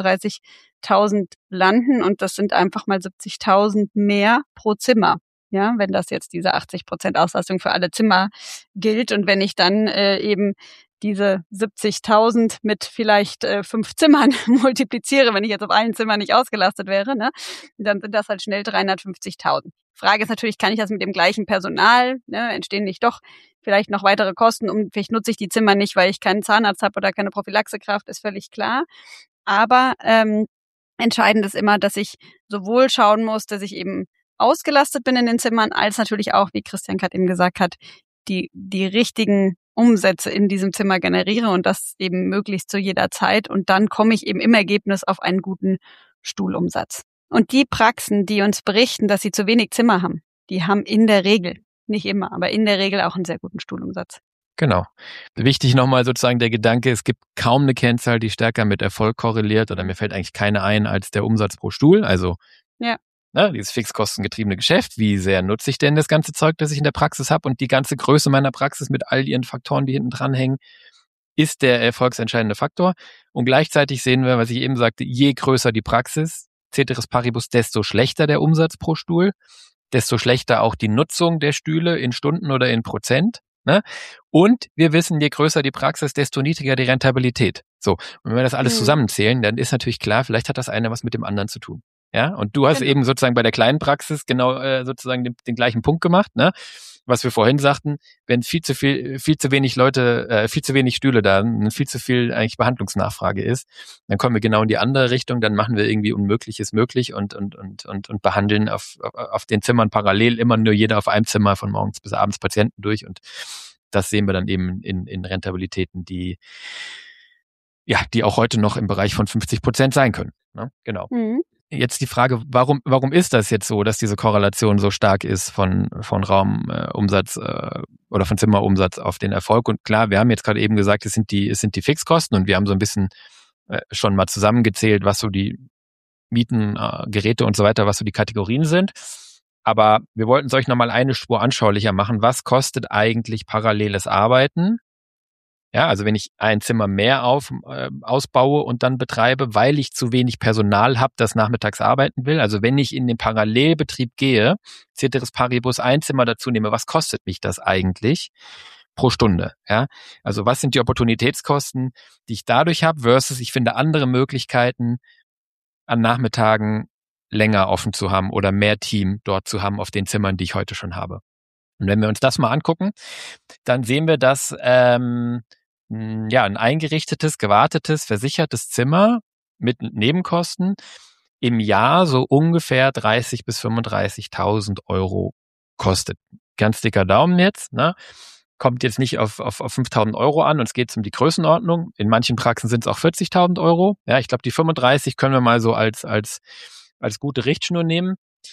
330.000 landen und das sind einfach mal 70.000 mehr pro Zimmer, ja, wenn das jetzt diese 80% Auslastung für alle Zimmer gilt und wenn ich dann eben diese 70.000 mit vielleicht 5 Zimmern multipliziere, wenn ich jetzt auf allen Zimmern nicht ausgelastet wäre, ne, dann sind das halt schnell 350.000. Frage ist natürlich, kann ich das mit dem gleichen Personal, ne, entstehen nicht doch vielleicht noch weitere Kosten, vielleicht nutze ich die Zimmer nicht, weil ich keinen Zahnarzt habe oder keine Prophylaxekraft, ist völlig klar. Aber entscheidend ist immer, dass ich sowohl schauen muss, dass ich eben ausgelastet bin in den Zimmern, als natürlich auch, wie Christian gerade eben gesagt hat, die richtigen Umsätze in diesem Zimmer generiere und das eben möglichst zu jeder Zeit. Und dann komme ich eben im Ergebnis auf einen guten Stuhlumsatz. Und die Praxen, die uns berichten, dass sie zu wenig Zimmer haben, die haben in der Regel, nicht immer, aber in der Regel auch einen sehr guten Stuhlumsatz. Genau. Wichtig nochmal sozusagen der Gedanke, es gibt kaum eine Kennzahl, die stärker mit Erfolg korreliert oder mir fällt eigentlich keine ein als der Umsatz pro Stuhl. Also ja. Dieses fixkostengetriebene Geschäft, wie sehr nutze ich denn das ganze Zeug, das ich in der Praxis habe und die ganze Größe meiner Praxis mit all ihren Faktoren, die hinten dran hängen, ist der erfolgsentscheidende Faktor. Und gleichzeitig sehen wir, was ich eben sagte, je größer die Praxis, ceteris paribus, desto schlechter der Umsatz pro Stuhl, desto schlechter auch die Nutzung der Stühle in Stunden oder in Prozent. Ne? Und wir wissen, je größer die Praxis, desto niedriger die Rentabilität. So, und wenn wir das alles zusammenzählen, dann ist natürlich klar, vielleicht hat das eine was mit dem anderen zu tun. Ja, und du hast eben sozusagen bei der kleinen Praxis genau sozusagen den gleichen Punkt gemacht, ne? Was wir vorhin sagten, wenn viel zu wenig Leute, viel zu wenig Stühle da, viel zu viel eigentlich Behandlungsnachfrage ist, dann kommen wir genau in die andere Richtung, dann machen wir irgendwie Unmögliches möglich und behandeln auf den Zimmern parallel immer nur jeder auf einem Zimmer von morgens bis abends Patienten durch und das sehen wir dann eben in Rentabilitäten, die auch heute noch im Bereich von 50% sein können. Ne? Genau. Mhm. Jetzt die Frage, warum ist das jetzt so, dass diese Korrelation so stark ist von Raumumsatz oder von Zimmerumsatz auf den Erfolg? Und klar, wir haben jetzt gerade eben gesagt, es sind die Fixkosten und wir haben so ein bisschen schon mal zusammengezählt, was so die Mieten, Geräte und so weiter, was so die Kategorien sind. Aber wir wollten es euch nochmal eine Spur anschaulicher machen. Was kostet eigentlich paralleles Arbeiten? Ja, also wenn ich ein Zimmer mehr ausbaue und dann betreibe, weil ich zu wenig Personal habe, das nachmittags arbeiten will. Also wenn ich in den Parallelbetrieb gehe, ceteris paribus ein Zimmer dazu nehme, was kostet mich das eigentlich pro Stunde? Ja, also was sind die Opportunitätskosten, die ich dadurch habe, versus ich finde andere Möglichkeiten, an Nachmittagen länger offen zu haben oder mehr Team dort zu haben auf den Zimmern, die ich heute schon habe. Und wenn wir uns das mal angucken, dann sehen wir, dass ein eingerichtetes, gewartetes, versichertes Zimmer mit Nebenkosten im Jahr so ungefähr 30.000 bis 35.000 Euro kostet. Ganz dicker Daumen jetzt, ne? Kommt jetzt nicht auf 5.000 Euro an und es geht um die Größenordnung. In manchen Praxen sind es auch 40.000 Euro. Ja, ich glaube, die 35 können wir mal so als gute Richtschnur nehmen.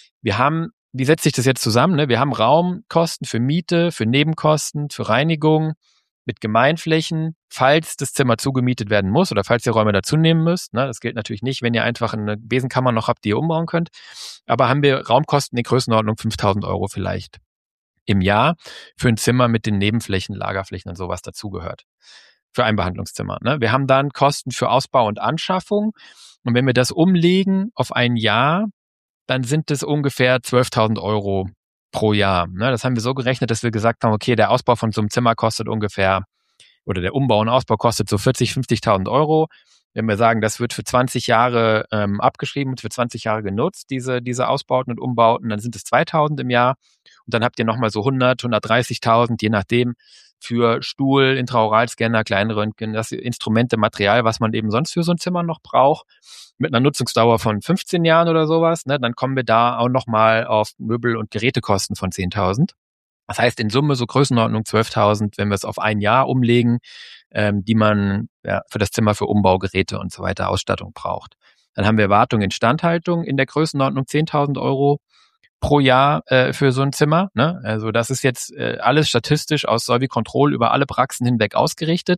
Wie setzt sich das jetzt zusammen? Ne? Wir haben Raumkosten für Miete, für Nebenkosten, für Reinigung mit Gemeinflächen, falls das Zimmer zugemietet werden muss oder falls ihr Räume dazu nehmen müsst. Ne? Das gilt natürlich nicht, wenn ihr einfach eine Besenkammer noch habt, die ihr umbauen könnt. Aber haben wir Raumkosten in Größenordnung 5.000 Euro vielleicht im Jahr für ein Zimmer mit den Nebenflächen, Lagerflächen und sowas dazugehört. Für ein Behandlungszimmer. Ne? Wir haben dann Kosten für Ausbau und Anschaffung. Und wenn wir das umlegen auf ein Jahr, dann sind es ungefähr 12.000 Euro pro Jahr. Ne? Das haben wir so gerechnet, dass wir gesagt haben, okay, der Ausbau von so einem Zimmer kostet ungefähr, oder der Umbau und Ausbau kostet so 40.000, 50.000 Euro. Wenn wir sagen, das wird für 20 Jahre abgeschrieben, für 20 Jahre genutzt, diese Ausbauten und Umbauten, dann sind es 2.000 im Jahr. Und dann habt ihr nochmal so 100, 130.000, je nachdem, für Stuhl, Intraoralscanner, Kleinröntgen, das Instrumente, Material, was man eben sonst für so ein Zimmer noch braucht, mit einer Nutzungsdauer von 15 Jahren oder sowas, ne, dann kommen wir da auch nochmal auf Möbel- und Gerätekosten von 10.000. Das heißt in Summe so Größenordnung 12.000, wenn wir es auf ein Jahr umlegen, die man für das Zimmer für Umbau, Geräte und so weiter, Ausstattung braucht. Dann haben wir Wartung, Instandhaltung in der Größenordnung 10.000 Euro pro Jahr für so ein Zimmer. Ne? Also das ist jetzt alles statistisch aus Solvi Control über alle Praxen hinweg ausgerichtet.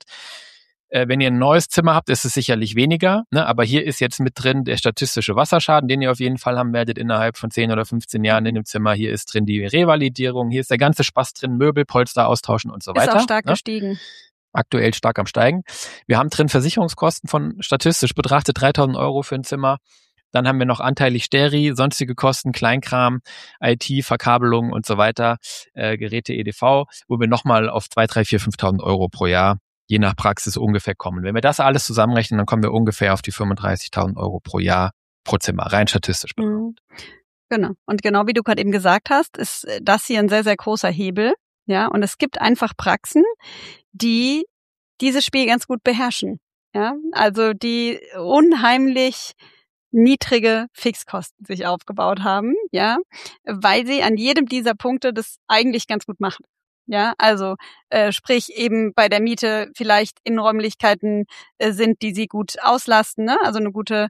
Wenn ihr ein neues Zimmer habt, ist es sicherlich weniger, ne? Aber hier ist jetzt mit drin der statistische Wasserschaden, den ihr auf jeden Fall haben werdet innerhalb von 10 oder 15 Jahren in dem Zimmer. Hier ist drin die Revalidierung, hier ist der ganze Spaß drin, Möbel, Polster austauschen und so weiter. Ist auch stark gestiegen. Aktuell stark am Steigen. Wir haben drin Versicherungskosten von statistisch betrachtet 3.000 Euro für ein Zimmer. Dann haben wir noch anteilig Steri, sonstige Kosten, Kleinkram, IT, Verkabelung und so weiter, Geräte EDV, wo wir nochmal auf 2, 3, 4, 5.000 Euro pro Jahr je nach Praxis ungefähr kommen. Wenn wir das alles zusammenrechnen, dann kommen wir ungefähr auf die 35.000 Euro pro Jahr pro Zimmer, rein statistisch betrachtet. Genau. Und genau wie du gerade eben gesagt hast, ist das hier ein sehr, sehr großer Hebel. Ja, und es gibt einfach Praxen, die dieses Spiel ganz gut beherrschen. Ja, also die unheimlich niedrige Fixkosten sich aufgebaut haben, ja, weil sie an jedem dieser Punkte das eigentlich ganz gut machen. Ja, also sprich eben bei der Miete vielleicht Innenräumlichkeiten sind, die sie gut auslasten, ne? Also eine gute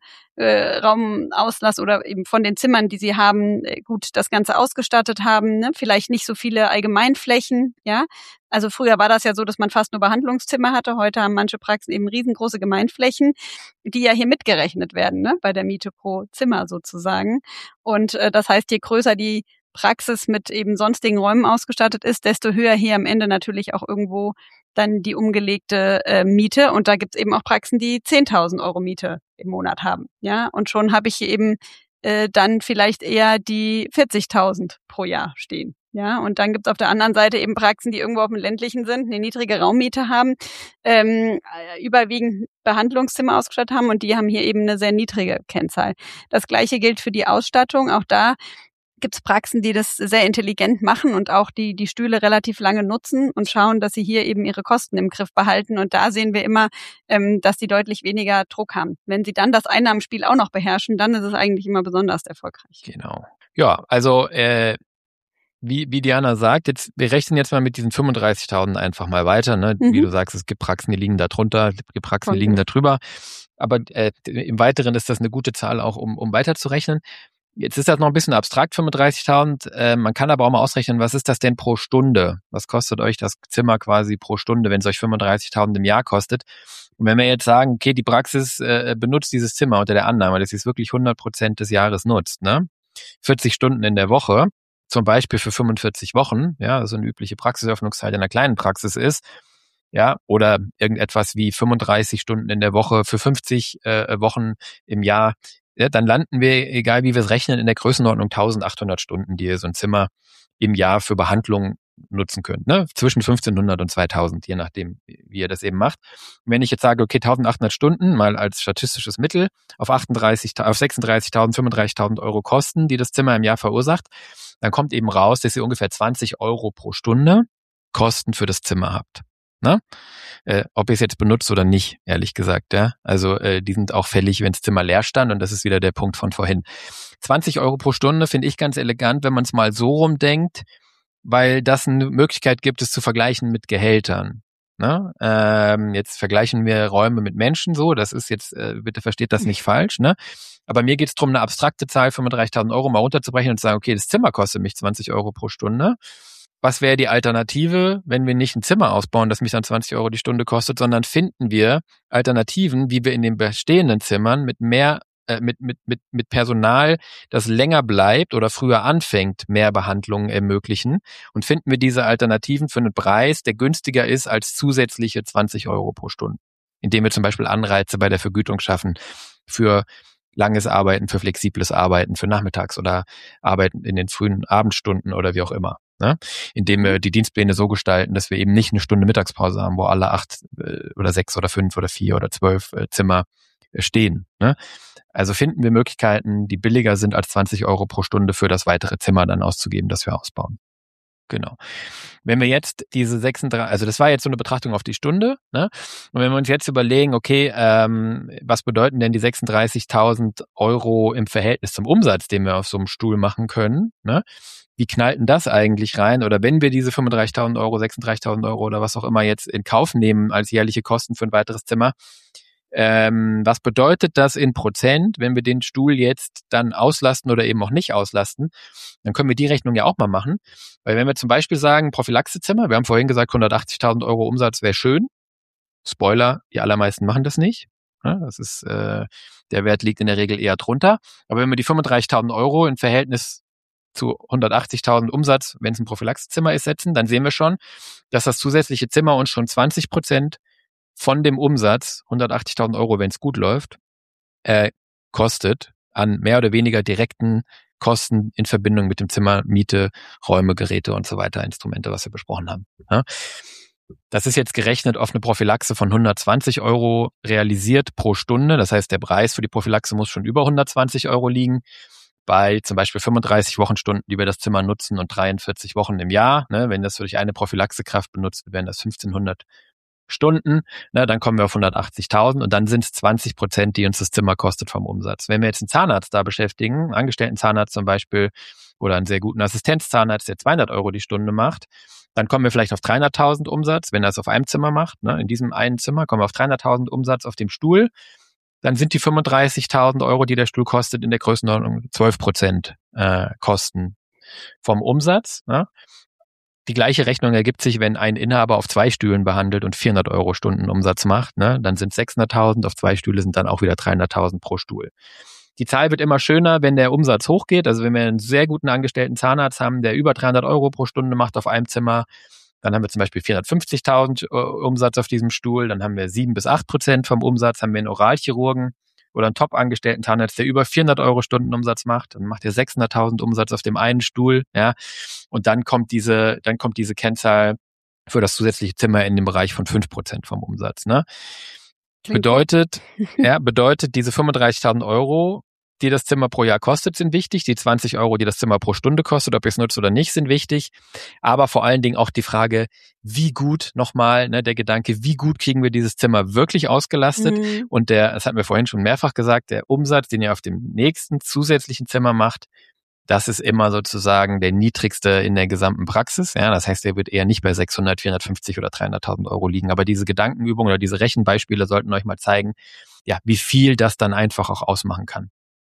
Raumauslast oder eben von den Zimmern, die sie haben, gut das Ganze ausgestattet haben, ne? Vielleicht nicht so viele Allgemeinflächen, ja. Also früher war das ja so, dass man fast nur Behandlungszimmer hatte. Heute haben manche Praxen eben riesengroße Gemeinflächen, die ja hier mitgerechnet werden, ne? Bei der Miete pro Zimmer sozusagen. Und das heißt, je größer die Praxis mit eben sonstigen Räumen ausgestattet ist, desto höher hier am Ende natürlich auch irgendwo dann die umgelegte Miete. Und da gibt's eben auch Praxen, die 10.000 Euro Miete im Monat haben. Ja, und schon habe ich hier eben dann vielleicht eher die 40.000 pro Jahr stehen. Ja, und dann gibt's auf der anderen Seite eben Praxen, die irgendwo auf dem ländlichen sind, eine niedrige Raummiete haben, überwiegend Behandlungszimmer ausgestattet haben und die haben hier eben eine sehr niedrige Kennzahl. Das Gleiche gilt für die Ausstattung. Auch da gibt's Praxen, die das sehr intelligent machen und auch die Stühle relativ lange nutzen und schauen, dass sie hier eben ihre Kosten im Griff behalten. Und da sehen wir immer, dass die deutlich weniger Druck haben. Wenn sie dann das Einnahmenspiel auch noch beherrschen, dann ist es eigentlich immer besonders erfolgreich. Genau. Ja, also wie Diana sagt, wir rechnen jetzt mal mit diesen 35.000 einfach mal weiter. Ne? Wie du sagst, es gibt Praxen, die liegen da drunter, es gibt Praxen, die liegen da drüber. Aber im Weiteren ist das eine gute Zahl auch, um weiterzurechnen. Jetzt ist das noch ein bisschen abstrakt, 35.000. Man kann aber auch mal ausrechnen, was ist das denn pro Stunde? Was kostet euch das Zimmer quasi pro Stunde, wenn es euch 35.000 im Jahr kostet? Und wenn wir jetzt sagen, okay, die Praxis benutzt dieses Zimmer unter der Annahme, dass sie es wirklich 100% des Jahres nutzt, ne? 40 Stunden in der Woche, zum Beispiel für 45 Wochen, ja, also eine übliche Praxiseröffnungszeit in einer kleinen Praxis ist, ja, oder irgendetwas wie 35 Stunden in der Woche für 50 Wochen im Jahr, ja, dann landen wir, egal wie wir es rechnen, in der Größenordnung 1.800 Stunden, die ihr so ein Zimmer im Jahr für Behandlung nutzen könnt, ne? Zwischen 1.500 und 2.000, je nachdem, wie ihr das eben macht. Und wenn ich jetzt sage, okay, 1.800 Stunden mal als statistisches Mittel auf 36.000, 35.000 Euro Kosten, die das Zimmer im Jahr verursacht, dann kommt eben raus, dass ihr ungefähr 20 Euro pro Stunde Kosten für das Zimmer habt. Ne? Ob ihr es jetzt benutzt oder nicht, ehrlich gesagt. Ja? Also die sind auch fällig, wenn das Zimmer leer stand, und das ist wieder der Punkt von vorhin. 20 Euro pro Stunde finde ich ganz elegant, wenn man es mal so rumdenkt, weil das eine Möglichkeit gibt, es zu vergleichen mit Gehältern. Ne? Jetzt vergleichen wir Räume mit Menschen so, das ist jetzt, bitte versteht das nicht falsch, ne? Aber mir geht es darum, eine abstrakte Zahl, 35.000 Euro mal runterzubrechen und zu sagen, okay, das Zimmer kostet mich 20 Euro pro Stunde. Was wäre die Alternative, wenn wir nicht ein Zimmer ausbauen, das mich dann 20 Euro die Stunde kostet, sondern finden wir Alternativen, wie wir in den bestehenden Zimmern mit mehr, mit Personal, das länger bleibt oder früher anfängt, mehr Behandlungen ermöglichen, und finden wir diese Alternativen für einen Preis, der günstiger ist als zusätzliche 20 Euro pro Stunde, indem wir zum Beispiel Anreize bei der Vergütung schaffen für langes Arbeiten, für flexibles Arbeiten, für Nachmittags- oder Arbeiten in den frühen Abendstunden oder wie auch immer. Ne? Indem wir die Dienstpläne so gestalten, dass wir eben nicht eine Stunde Mittagspause haben, wo alle 8 oder 6 oder 5 oder 4 oder 12 Zimmer stehen. Ne? Also finden wir Möglichkeiten, die billiger sind als 20 Euro pro Stunde für das weitere Zimmer dann auszugeben, das wir ausbauen. Genau. Wenn wir jetzt diese 36, also das war jetzt so eine Betrachtung auf die Stunde, ne? Und wenn wir uns jetzt überlegen, okay, was bedeuten denn die 36.000 Euro im Verhältnis zum Umsatz, den wir auf so einem Stuhl machen können, ne? Wie knallt denn das eigentlich rein? Oder wenn wir diese 35.000 Euro, 36.000 Euro oder was auch immer jetzt in Kauf nehmen als jährliche Kosten für ein weiteres Zimmer, was bedeutet das in Prozent, wenn wir den Stuhl jetzt dann auslasten oder eben auch nicht auslasten? Dann können wir die Rechnung ja auch mal machen. Weil wenn wir zum Beispiel sagen, Prophylaxezimmer, wir haben vorhin gesagt, 180.000 Euro Umsatz wäre schön. Spoiler, die allermeisten machen das nicht. Ja, das ist, der Wert liegt in der Regel eher drunter. Aber wenn wir die 35.000 Euro im Verhältnis zu 180.000 Umsatz, wenn es ein Prophylaxezimmer ist, setzen, dann sehen wir schon, dass das zusätzliche Zimmer uns schon 20% von dem Umsatz, 180.000 Euro, wenn es gut läuft, kostet an mehr oder weniger direkten Kosten in Verbindung mit dem Zimmer, Miete, Räume, Geräte und so weiter, Instrumente, was wir besprochen haben. Ja? Das ist jetzt gerechnet auf eine Prophylaxe von 120 Euro realisiert pro Stunde. Das heißt, der Preis für die Prophylaxe muss schon über 120 Euro liegen. Bei zum Beispiel 35 Wochenstunden, die wir das Zimmer nutzen, und 43 Wochen im Jahr, ne, wenn das durch eine Prophylaxekraft benutzt wird, wären das 1.500 Stunden, ne, dann kommen wir auf 180.000, und dann sind es 20%, die uns das Zimmer kostet vom Umsatz. Wenn wir jetzt einen Zahnarzt da beschäftigen, einen Angestellten-Zahnarzt zum Beispiel, oder einen sehr guten Assistenzzahnarzt, der 200 Euro die Stunde macht, dann kommen wir vielleicht auf 300.000 Umsatz, wenn er es auf einem Zimmer macht. Ne, in diesem einen Zimmer kommen wir auf 300.000 Umsatz auf dem Stuhl. Dann sind die 35.000 Euro, die der Stuhl kostet, in der Größenordnung 12% Kosten vom Umsatz. Ne? Die gleiche Rechnung ergibt sich, wenn ein Inhaber auf 2 Stühlen behandelt und 400 Euro Stundenumsatz macht. Ne? Dann sind es 600.000, auf 2 Stühle sind dann auch wieder 300.000 pro Stuhl. Die Zahl wird immer schöner, wenn der Umsatz hochgeht. Also wenn wir einen sehr guten angestellten Zahnarzt haben, der über 300 Euro pro Stunde macht auf einem Zimmer, dann haben wir zum Beispiel 450.000 Umsatz auf diesem Stuhl. Dann haben wir 7-8% vom Umsatz, haben wir einen Oralchirurgen oder einen top-angestellten Zahnarzt, der über 400 Euro Stundenumsatz macht. Dann macht er 600.000 Umsatz auf dem einen Stuhl. Ja, und dann kommt diese Kennzahl für das zusätzliche Zimmer in dem Bereich von 5% vom Umsatz. Ne? Bedeutet, diese 35.000 Euro, die das Zimmer pro Jahr kostet, sind wichtig. Die 20 Euro, die das Zimmer pro Stunde kostet, ob ihr es nutzt oder nicht, sind wichtig. Aber vor allen Dingen auch die Frage, wie gut, nochmal, ne, der Gedanke, wie gut kriegen wir dieses Zimmer wirklich ausgelastet? Mhm. Und das hatten wir vorhin schon mehrfach gesagt, der Umsatz, den ihr auf dem nächsten zusätzlichen Zimmer macht, das ist immer sozusagen der niedrigste in der gesamten Praxis. Ja, das heißt, der wird eher nicht bei 600, 450 oder 300.000 Euro liegen. Aber diese Gedankenübungen oder diese Rechenbeispiele sollten euch mal zeigen, ja, wie viel das dann einfach auch ausmachen kann.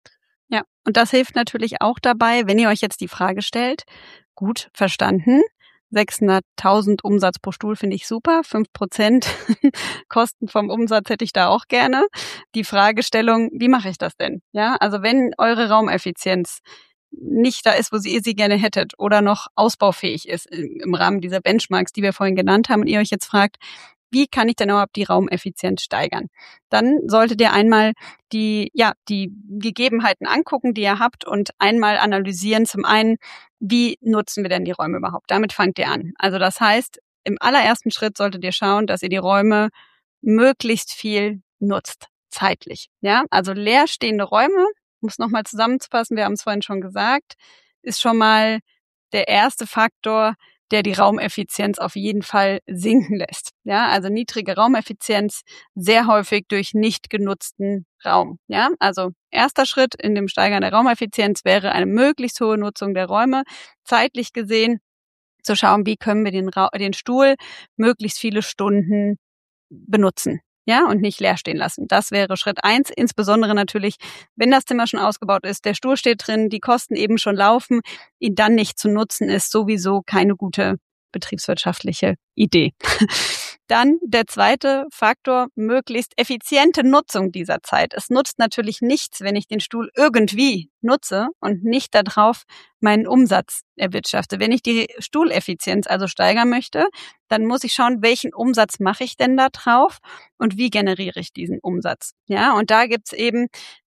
Ja, und das hilft natürlich auch dabei, wenn ihr euch jetzt die Frage stellt, gut, verstanden, 600.000 Umsatz pro Stuhl finde ich super, 5% Kosten vom Umsatz hätte ich da auch gerne. Die Fragestellung, wie mache ich das denn? Ja, also wenn eure Raumeffizienz nicht da ist, wo ihr sie gerne hättet oder noch ausbaufähig ist im Rahmen dieser Benchmarks, die wir vorhin genannt haben und ihr euch jetzt fragt, wie kann ich denn überhaupt die Raumeffizienz steigern? Dann solltet ihr einmal die Gegebenheiten angucken, die ihr habt und einmal analysieren. Zum einen, wie nutzen wir denn die Räume überhaupt? Damit fangt ihr an. Also das heißt, im allerersten Schritt solltet ihr schauen, dass ihr die Räume möglichst viel nutzt, zeitlich. Ja, also leerstehende Räume, um es nochmal zusammenzufassen, wir haben es vorhin schon gesagt, ist schon mal der erste Faktor, der die Raumeffizienz auf jeden Fall sinken lässt. Ja, also niedrige Raumeffizienz sehr häufig durch nicht genutzten Raum. Ja, also erster Schritt in dem Steigern der Raumeffizienz wäre eine möglichst hohe Nutzung der Räume, zeitlich gesehen zu schauen, wie können wir den Stuhl möglichst viele Stunden benutzen. Ja, und nicht leer stehen lassen. Das wäre Schritt 1, insbesondere natürlich, wenn das Zimmer schon ausgebaut ist, der Stuhl steht drin, die Kosten eben schon laufen, ihn dann nicht zu nutzen, ist sowieso keine gute betriebswirtschaftliche Idee. Dann der zweite Faktor, möglichst effiziente Nutzung dieser Zeit. Es nutzt natürlich nichts, wenn ich den Stuhl irgendwie nutze und nicht darauf meinen Umsatz erwirtschafte. Wenn ich die Stuhleffizienz also steigern möchte, dann muss ich schauen, welchen Umsatz mache ich denn da drauf und wie generiere ich diesen Umsatz. Ja, und da gibt's eben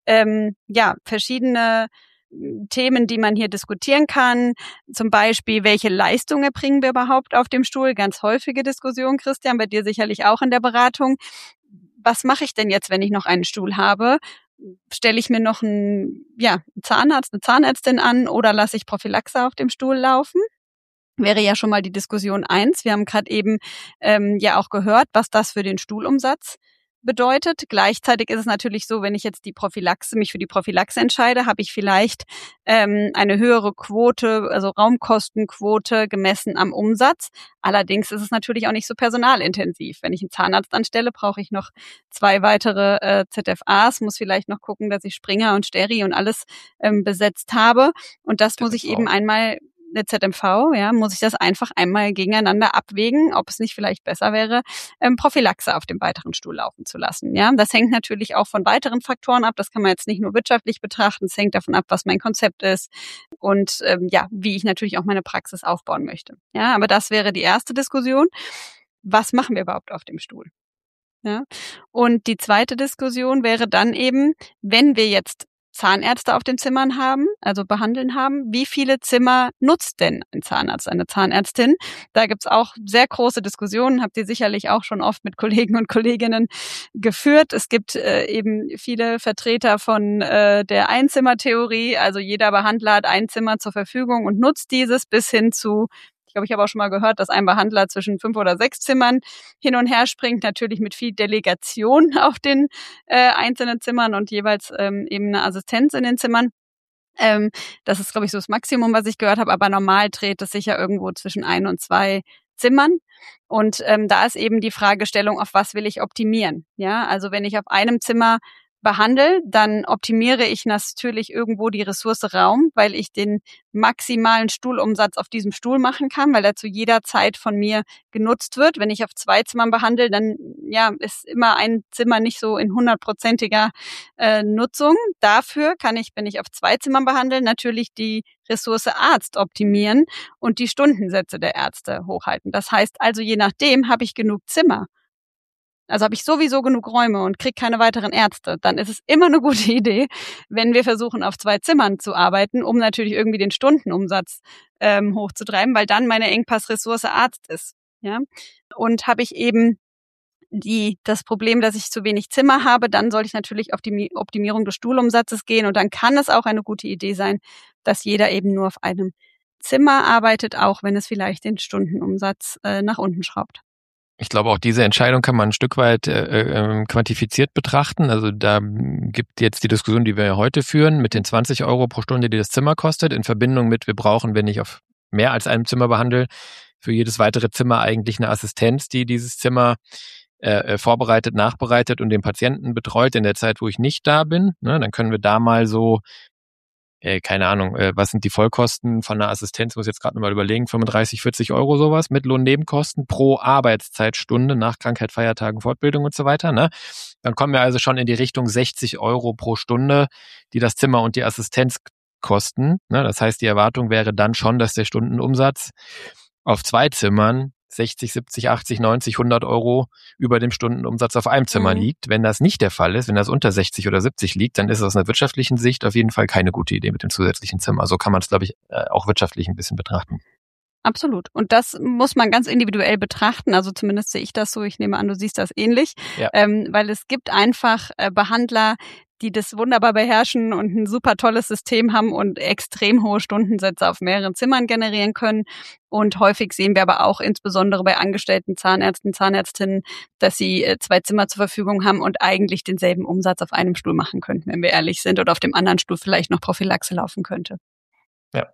verschiedene Themen, die man hier diskutieren kann. Zum Beispiel, welche Leistung erbringen wir überhaupt auf dem Stuhl? Ganz häufige Diskussion, Christian, bei dir sicherlich auch in der Beratung. Was mache ich denn jetzt, wenn ich noch einen Stuhl habe? Stelle ich mir noch einen Zahnarzt, eine Zahnärztin an oder lasse ich Prophylaxe auf dem Stuhl laufen? Wäre ja schon mal die Diskussion 1. Wir haben gerade eben auch gehört, was das für den Stuhlumsatz bedeutet. Gleichzeitig ist es natürlich so, wenn ich jetzt mich für die Prophylaxe entscheide, habe ich vielleicht eine höhere Quote, also Raumkostenquote gemessen am Umsatz. Allerdings ist es natürlich auch nicht so personalintensiv. Wenn ich einen Zahnarzt anstelle, brauche ich noch 2 weitere ZFAs, muss vielleicht noch gucken, dass ich Springer und Steri und alles besetzt habe. Und das muss ich eben einmal eine ZMV, muss ich das einfach einmal gegeneinander abwägen, ob es nicht vielleicht besser wäre, Prophylaxe auf dem weiteren Stuhl laufen zu lassen. Ja, das hängt natürlich auch von weiteren Faktoren ab. Das kann man jetzt nicht nur wirtschaftlich betrachten. Es hängt davon ab, was mein Konzept ist und wie ich natürlich auch meine Praxis aufbauen möchte. Ja, aber das wäre die erste Diskussion. Was machen wir überhaupt auf dem Stuhl? Ja, und die zweite Diskussion wäre dann eben, wenn wir jetzt Zahnärzte auf den Zimmern haben, also behandeln haben, wie viele Zimmer nutzt denn ein Zahnarzt, eine Zahnärztin? Da gibt's auch sehr große Diskussionen, habt ihr sicherlich auch schon oft mit Kollegen und Kolleginnen geführt. Es gibt eben viele Vertreter von der Einzimmertheorie, also jeder Behandler hat ein Zimmer zur Verfügung und nutzt dieses, bis hin zu, ich glaube, ich habe auch schon mal gehört, dass ein Behandler zwischen 5 oder 6 Zimmern hin und her springt, natürlich mit viel Delegation auf den einzelnen Zimmern und jeweils eben eine Assistenz in den Zimmern. Das ist, glaube ich, so das Maximum, was ich gehört habe, aber normal dreht es sich ja irgendwo zwischen 1 und 2 Zimmern. Und da ist eben die Fragestellung, auf was will ich optimieren? Ja, also wenn ich auf einem Zimmer behandle, dann optimiere ich natürlich irgendwo die Ressource Raum, weil ich den maximalen Stuhlumsatz auf diesem Stuhl machen kann, weil er zu jeder Zeit von mir genutzt wird. Wenn ich auf 2 Zimmern behandle, dann ist immer ein Zimmer nicht so in 100%iger Nutzung. Dafür kann ich, wenn ich auf 2 Zimmern behandle, natürlich die Ressource Arzt optimieren und die Stundensätze der Ärzte hochhalten. Das heißt also, je nachdem habe ich genug Zimmer. Also habe ich sowieso genug Räume und kriege keine weiteren Ärzte, dann ist es immer eine gute Idee, wenn wir versuchen, auf 2 Zimmern zu arbeiten, um natürlich irgendwie den Stundenumsatz hochzutreiben, weil dann meine Engpassressource Arzt ist. Ja? Und habe ich eben das Problem, dass ich zu wenig Zimmer habe, dann sollte ich natürlich auf die Optimierung des Stuhlumsatzes gehen und dann kann es auch eine gute Idee sein, dass jeder eben nur auf einem Zimmer arbeitet, auch wenn es vielleicht den Stundenumsatz nach unten schraubt. Ich glaube, auch diese Entscheidung kann man ein Stück weit quantifiziert betrachten. Also da gibt jetzt die Diskussion, die wir ja heute führen, mit den 20 Euro pro Stunde, die das Zimmer kostet, in Verbindung mit, wir brauchen, wenn ich auf mehr als einem Zimmer behandle, für jedes weitere Zimmer eigentlich eine Assistenz, die dieses Zimmer vorbereitet, nachbereitet und den Patienten betreut in der Zeit, wo ich nicht da bin. Ne, dann können wir da mal so keine Ahnung, was sind die Vollkosten von einer Assistenz, muss ich jetzt gerade nochmal überlegen, 35, 40 Euro sowas mit Lohnnebenkosten pro Arbeitszeitstunde nach Krankheit, Feiertagen, Fortbildung und so weiter, ne? Dann kommen wir also schon in die Richtung 60 Euro pro Stunde, die das Zimmer und die Assistenz kosten, ne? Das heißt, die Erwartung wäre dann schon, dass der Stundenumsatz auf 2 Zimmern 60, 70, 80, 90, 100 Euro über dem Stundenumsatz auf einem Zimmer liegt. Wenn das nicht der Fall ist, wenn das unter 60 oder 70 liegt, dann ist es aus einer wirtschaftlichen Sicht auf jeden Fall keine gute Idee mit dem zusätzlichen Zimmer. So kann man es, glaube ich, auch wirtschaftlich ein bisschen betrachten. Absolut. Und das muss man ganz individuell betrachten. Also zumindest sehe ich das so. Ich nehme an, du siehst das ähnlich. Ja. Weil es gibt einfach Behandler, die das wunderbar beherrschen und ein super tolles System haben und extrem hohe Stundensätze auf mehreren Zimmern generieren können. Und häufig sehen wir aber auch insbesondere bei angestellten Zahnärzten, Zahnärztinnen, dass sie 2 Zimmer zur Verfügung haben und eigentlich denselben Umsatz auf einem Stuhl machen könnten, wenn wir ehrlich sind, oder auf dem anderen Stuhl vielleicht noch Prophylaxe laufen könnte. Ja.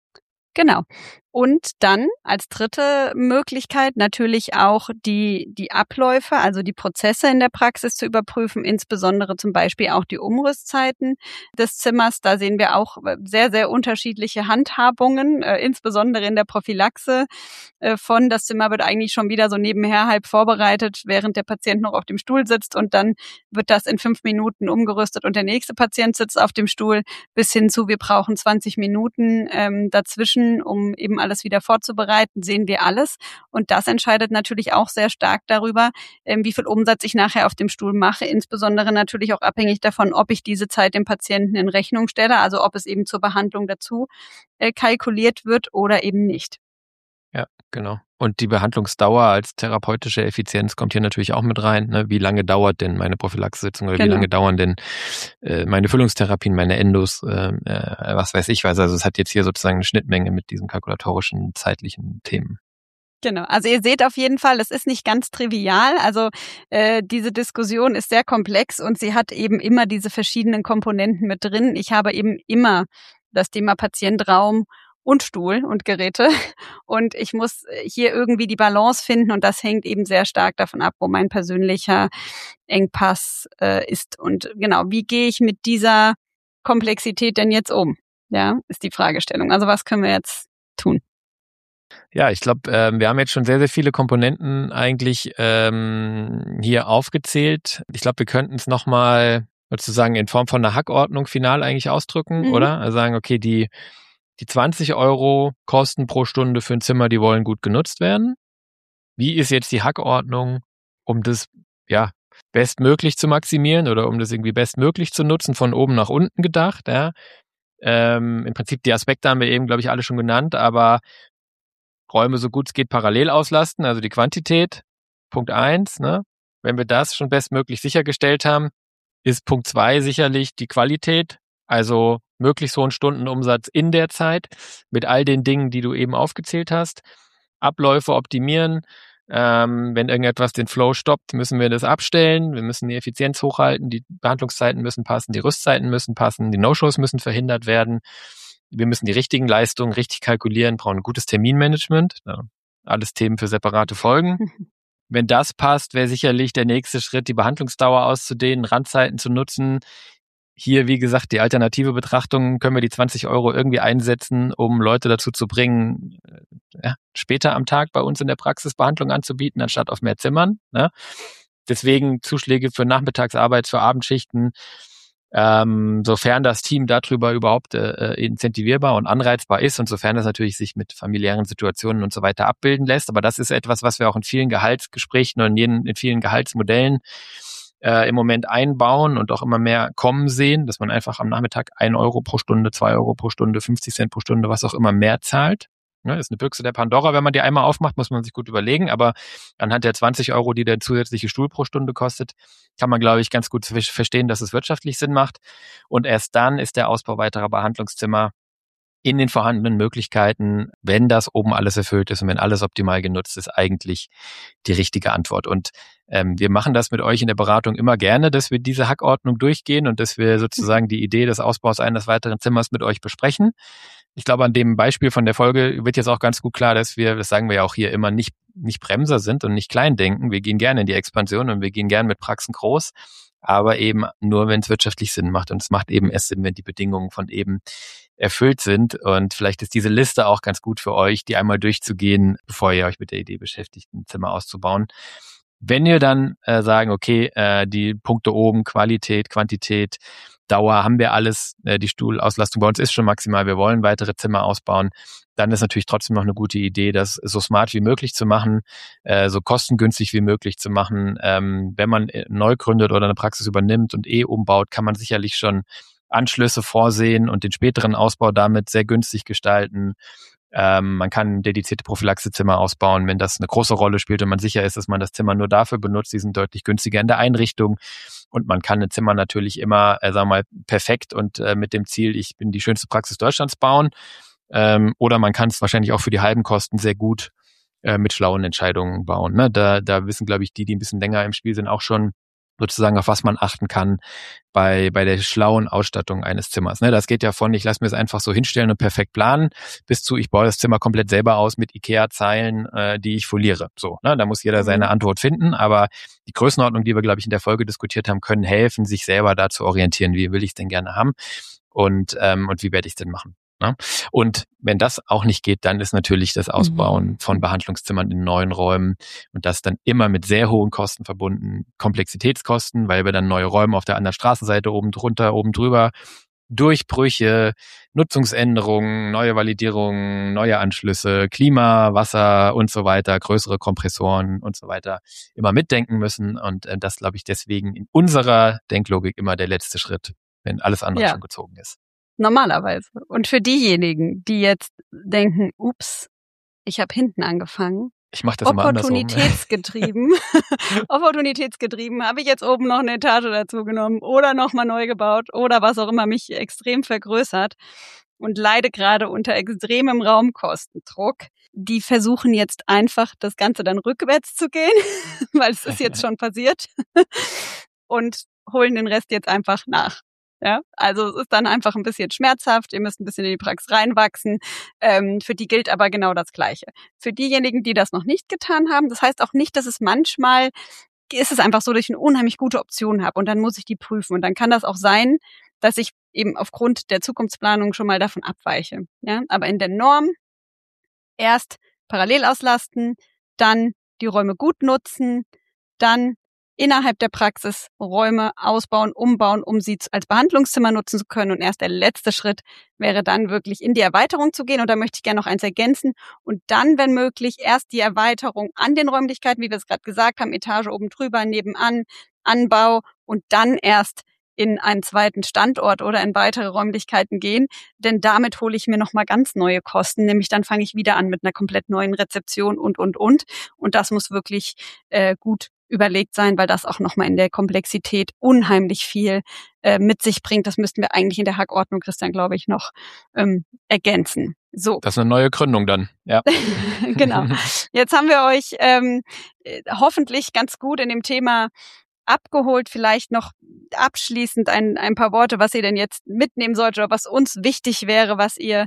Genau. Und dann als dritte Möglichkeit natürlich auch die Abläufe, also die Prozesse in der Praxis zu überprüfen, insbesondere zum Beispiel auch die Umrisszeiten des Zimmers. Da sehen wir auch sehr, sehr unterschiedliche Handhabungen, insbesondere in der Prophylaxe von. Das Zimmer wird eigentlich schon wieder so nebenher halb vorbereitet, während der Patient noch auf dem Stuhl sitzt, und dann wird das in 5 Minuten umgerüstet und der nächste Patient sitzt auf dem Stuhl, bis hin zu, wir brauchen 20 Minuten dazwischen, um eben alles wieder vorzubereiten, sehen wir alles. Und das entscheidet natürlich auch sehr stark darüber, wie viel Umsatz ich nachher auf dem Stuhl mache, insbesondere natürlich auch abhängig davon, ob ich diese Zeit dem Patienten in Rechnung stelle, also ob es eben zur Behandlung dazu kalkuliert wird oder eben nicht. Ja, genau. Und die Behandlungsdauer als therapeutische Effizienz kommt hier natürlich auch mit rein. Ne? Wie lange dauert denn meine Prophylaxe-Sitzung oder Wie lange dauern denn meine Füllungstherapien, meine Endos, was weiß ich was. Also es hat jetzt hier sozusagen eine Schnittmenge mit diesen kalkulatorischen, zeitlichen Themen. Genau, also ihr seht auf jeden Fall, es ist nicht ganz trivial. Also diese Diskussion ist sehr komplex und sie hat eben immer diese verschiedenen Komponenten mit drin. Ich habe eben immer das Thema Patientraum und Stuhl und Geräte. Und ich muss hier irgendwie die Balance finden, und das hängt eben sehr stark davon ab, wo mein persönlicher Engpass ist. Und genau, wie gehe ich mit dieser Komplexität denn jetzt um? Ja, ist die Fragestellung. Also was können wir jetzt tun? Ja, ich glaube, wir haben jetzt schon sehr, sehr viele Komponenten eigentlich hier aufgezählt. Ich glaube, wir könnten es nochmal sozusagen in Form von einer Hackordnung final eigentlich ausdrücken, oder? Also sagen, okay, die 20 Euro Kosten pro Stunde für ein Zimmer, die wollen gut genutzt werden. Wie ist jetzt die Hackordnung, um das bestmöglich zu maximieren oder um das irgendwie bestmöglich zu nutzen, von oben nach unten gedacht? Ja? Im Prinzip die Aspekte haben wir eben, glaube ich, alle schon genannt, aber Räume so gut es geht parallel auslasten, also die Quantität, Punkt 1. Ne? Wenn wir das schon bestmöglich sichergestellt haben, ist Punkt 2 sicherlich die Qualität, also möglichst hohen Stundenumsatz in der Zeit mit all den Dingen, die du eben aufgezählt hast. Abläufe optimieren. Wenn irgendetwas den Flow stoppt, müssen wir das abstellen. Wir müssen die Effizienz hochhalten. Die Behandlungszeiten müssen passen. Die Rüstzeiten müssen passen. Die No-Shows müssen verhindert werden. Wir müssen die richtigen Leistungen richtig kalkulieren, brauchen ein gutes Terminmanagement. Ja, alles Themen für separate Folgen. Wenn das passt, wäre sicherlich der nächste Schritt, die Behandlungsdauer auszudehnen, Randzeiten zu nutzen. Hier, wie gesagt, die alternative Betrachtung, können wir die 20 Euro irgendwie einsetzen, um Leute dazu zu bringen, später am Tag bei uns in der Praxis Behandlung anzubieten, anstatt auf mehr Zimmern. Ne? Deswegen Zuschläge für Nachmittagsarbeit, für Abendschichten, sofern das Team darüber überhaupt incentivierbar und anreizbar ist und sofern das natürlich sich mit familiären Situationen und so weiter abbilden lässt. Aber das ist etwas, was wir auch in vielen Gehaltsgesprächen und in vielen Gehaltsmodellen im Moment einbauen und auch immer mehr kommen sehen, dass man einfach am Nachmittag 1 Euro pro Stunde, 2 Euro pro Stunde, 50 Cent pro Stunde, was auch immer mehr zahlt. Ja, ist eine Büchse der Pandora, wenn man die einmal aufmacht, muss man sich gut überlegen, aber anhand der 20 Euro, die der zusätzliche Stuhl pro Stunde kostet, kann man, glaube ich, ganz gut verstehen, dass es wirtschaftlich Sinn macht. Und erst dann ist der Ausbau weiterer Behandlungszimmer in den vorhandenen Möglichkeiten, wenn das oben alles erfüllt ist und wenn alles optimal genutzt ist, eigentlich die richtige Antwort. Und wir machen das mit euch in der Beratung immer gerne, dass wir diese Hackordnung durchgehen und dass wir sozusagen die Idee des Ausbaus eines weiteren Zimmers mit euch besprechen. Ich glaube, an dem Beispiel von der Folge wird jetzt auch ganz gut klar, dass wir, das sagen wir ja auch hier immer, nicht Bremser sind und nicht klein denken. Wir gehen gerne in die Expansion und wir gehen gerne mit Praxen groß. aber eben nur, wenn es wirtschaftlich Sinn macht. Und es macht eben erst Sinn, wenn die Bedingungen von eben erfüllt sind. Und vielleicht ist diese Liste auch ganz gut für euch, die einmal durchzugehen, bevor ihr euch mit der Idee beschäftigt, ein Zimmer auszubauen. Wenn ihr dann sagen, okay, die Punkte oben, Qualität, Quantität, Dauer, haben wir alles, die Stuhlauslastung bei uns ist schon maximal, wir wollen weitere Zimmer ausbauen, dann ist natürlich trotzdem noch eine gute Idee, das so smart wie möglich zu machen, so kostengünstig wie möglich zu machen. Wenn man neu gründet oder eine Praxis übernimmt und umbaut, kann man sicherlich schon Anschlüsse vorsehen und den späteren Ausbau damit sehr günstig gestalten. Man kann dedizierte Prophylaxezimmer ausbauen, wenn das eine große Rolle spielt und man sicher ist, dass man das Zimmer nur dafür benutzt. Die sind deutlich günstiger in der Einrichtung und man kann ein Zimmer natürlich immer, sagen wir mal, perfekt und mit dem Ziel, ich bin die schönste Praxis Deutschlands bauen. Oder man kann es wahrscheinlich auch für die halben Kosten sehr gut mit schlauen Entscheidungen bauen. Ne? Da wissen, glaube ich, die ein bisschen länger im Spiel sind, auch schon sozusagen, auf was man achten kann bei der schlauen Ausstattung eines Zimmers. Ne, das geht ja von, ich lasse mir es einfach so hinstellen und perfekt planen, bis zu, ich baue das Zimmer komplett selber aus mit IKEA-Zeilen, die ich foliere. So, ne, da muss jeder seine Antwort finden, aber die Größenordnung, die wir, glaube ich, in der Folge diskutiert haben, können helfen, sich selber da zu orientieren, wie will ich es denn gerne haben und wie werde ich es denn machen. Ne? Und wenn das auch nicht geht, dann ist natürlich das Ausbauen von Behandlungszimmern in neuen Räumen und das dann immer mit sehr hohen Kosten verbunden, Komplexitätskosten, weil wir dann neue Räume auf der anderen Straßenseite oben drunter, oben drüber, Durchbrüche, Nutzungsänderungen, neue Validierungen, neue Anschlüsse, Klima, Wasser und so weiter, größere Kompressoren und so weiter immer mitdenken müssen und das, glaube ich, deswegen in unserer Denklogik immer der letzte Schritt, wenn alles andere schon gezogen ist. Normalerweise. Und für diejenigen, die jetzt denken, ups, ich habe hinten angefangen. Ich mache das immer andersrum. Opportunitätsgetrieben, habe ich jetzt oben noch eine Etage dazu genommen oder nochmal neu gebaut oder was auch immer mich extrem vergrößert und leide gerade unter extremem Raumkostendruck. Die versuchen jetzt einfach, das Ganze dann rückwärts zu gehen, weil es ist jetzt schon passiert und holen den Rest jetzt einfach nach. Ja, also es ist dann einfach ein bisschen schmerzhaft, ihr müsst ein bisschen in die Praxis reinwachsen, für die gilt aber genau das Gleiche. Für diejenigen, die das noch nicht getan haben, das heißt auch nicht, dass es manchmal, ist es einfach so, dass ich eine unheimlich gute Option habe und dann muss ich die prüfen und dann kann das auch sein, dass ich eben aufgrund der Zukunftsplanung schon mal davon abweiche. Ja, aber in der Norm erst parallel auslasten, dann die Räume gut nutzen, dann innerhalb der Praxis Räume ausbauen, umbauen, um sie als Behandlungszimmer nutzen zu können. Und erst der letzte Schritt wäre dann wirklich in die Erweiterung zu gehen. Und da möchte ich gerne noch eins ergänzen. Und dann, wenn möglich, erst die Erweiterung an den Räumlichkeiten, wie wir es gerade gesagt haben, Etage oben drüber, nebenan, Anbau und dann erst in einen zweiten Standort oder in weitere Räumlichkeiten gehen. Denn damit hole ich mir nochmal ganz neue Kosten. Nämlich dann fange ich wieder an mit einer komplett neuen Rezeption und. Und das muss wirklich gut überlegt sein, weil das auch nochmal in der Komplexität unheimlich viel mit sich bringt. Das müssten wir eigentlich in der Hackordnung, Christian, glaube ich, noch ergänzen. So. Das ist eine neue Gründung dann, ja. Genau. Jetzt haben wir euch hoffentlich ganz gut in dem Thema abgeholt. Vielleicht noch abschließend ein paar Worte, was ihr denn jetzt mitnehmen solltet oder was uns wichtig wäre, was ihr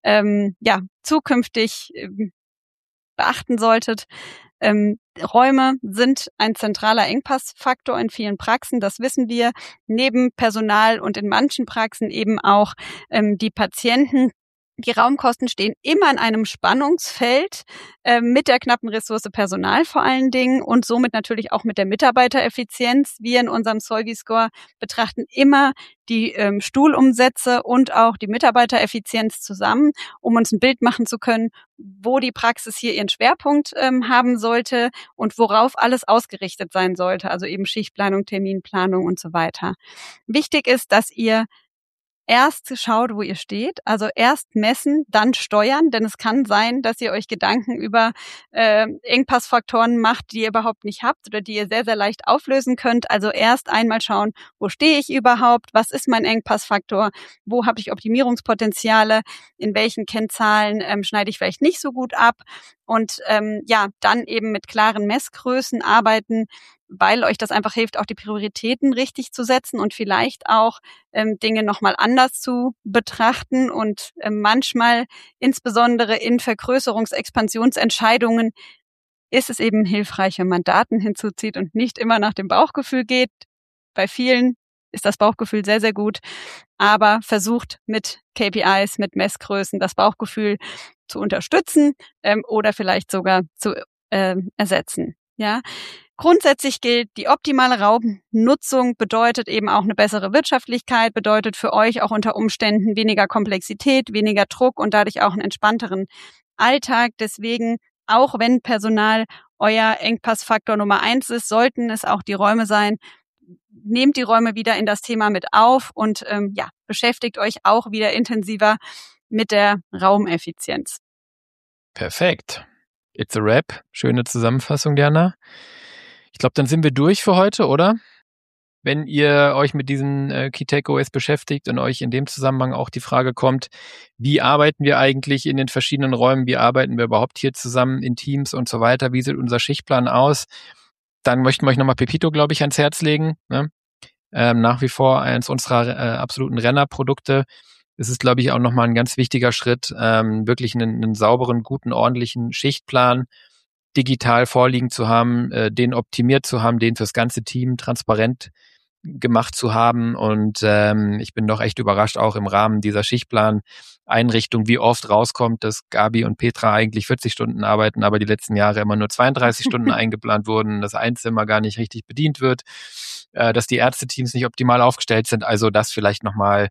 zukünftig beachten solltet. Räume sind ein zentraler Engpassfaktor in vielen Praxen, das wissen wir. Neben Personal und in manchen Praxen eben auch die Patienten. Die Raumkosten stehen immer in einem Spannungsfeld mit der knappen Ressource Personal vor allen Dingen und somit natürlich auch mit der Mitarbeitereffizienz. Wir in unserem Solvi-Score betrachten immer die Stuhlumsätze und auch die Mitarbeitereffizienz zusammen, um uns ein Bild machen zu können, wo die Praxis hier ihren Schwerpunkt haben sollte und worauf alles ausgerichtet sein sollte, also eben Schichtplanung, Terminplanung und so weiter. Wichtig ist, dass ihr erst schaut, wo ihr steht, also erst messen, dann steuern, denn es kann sein, dass ihr euch Gedanken über Engpassfaktoren macht, die ihr überhaupt nicht habt oder die ihr sehr, sehr leicht auflösen könnt. Also erst einmal schauen, wo stehe ich überhaupt, was ist mein Engpassfaktor, wo habe ich Optimierungspotenziale, in welchen Kennzahlen schneide ich vielleicht nicht so gut ab und dann eben mit klaren Messgrößen arbeiten, weil euch das einfach hilft, auch die Prioritäten richtig zu setzen und vielleicht auch Dinge nochmal anders zu betrachten und manchmal, insbesondere in Vergrößerungs-Expansionsentscheidungen, ist es eben hilfreich, wenn man Daten hinzuzieht und nicht immer nach dem Bauchgefühl geht. bei vielen ist das Bauchgefühl sehr, sehr gut, aber versucht mit KPIs, mit Messgrößen das Bauchgefühl zu unterstützen oder vielleicht sogar zu ersetzen. Ja. Grundsätzlich gilt, die optimale Raumnutzung bedeutet eben auch eine bessere Wirtschaftlichkeit, bedeutet für euch auch unter Umständen weniger Komplexität, weniger Druck und dadurch auch einen entspannteren Alltag. Deswegen, auch wenn Personal euer Engpassfaktor Nummer 1 ist, sollten es auch die Räume sein. Nehmt die Räume wieder in das Thema mit auf und beschäftigt euch auch wieder intensiver mit der Raumeffizienz. Perfekt. It's a wrap. Schöne Zusammenfassung, Diana. Ich glaube, dann sind wir durch für heute, oder? Wenn ihr euch mit diesen Key Takeaways beschäftigt und euch in dem Zusammenhang auch die Frage kommt, wie arbeiten wir eigentlich in den verschiedenen Räumen, wie arbeiten wir überhaupt hier zusammen in Teams und so weiter, wie sieht unser Schichtplan aus, dann möchten wir euch nochmal Pepito, glaube ich, ans Herz legen. Ne? Nach wie vor eines unserer absoluten Rennerprodukte. Es ist, glaube ich, auch nochmal ein ganz wichtiger Schritt, wirklich einen sauberen, guten, ordentlichen Schichtplan digital vorliegen zu haben, den optimiert zu haben, den fürs ganze Team transparent gemacht zu haben. Und ich bin doch echt überrascht, auch im Rahmen dieser Schichtplan-Einrichtung, wie oft rauskommt, dass Gabi und Petra eigentlich 40 Stunden arbeiten, aber die letzten Jahre immer nur 32 Stunden eingeplant wurden, das Einzimmer gar nicht richtig bedient wird, dass die Ärzteteams nicht optimal aufgestellt sind. Also das vielleicht nochmal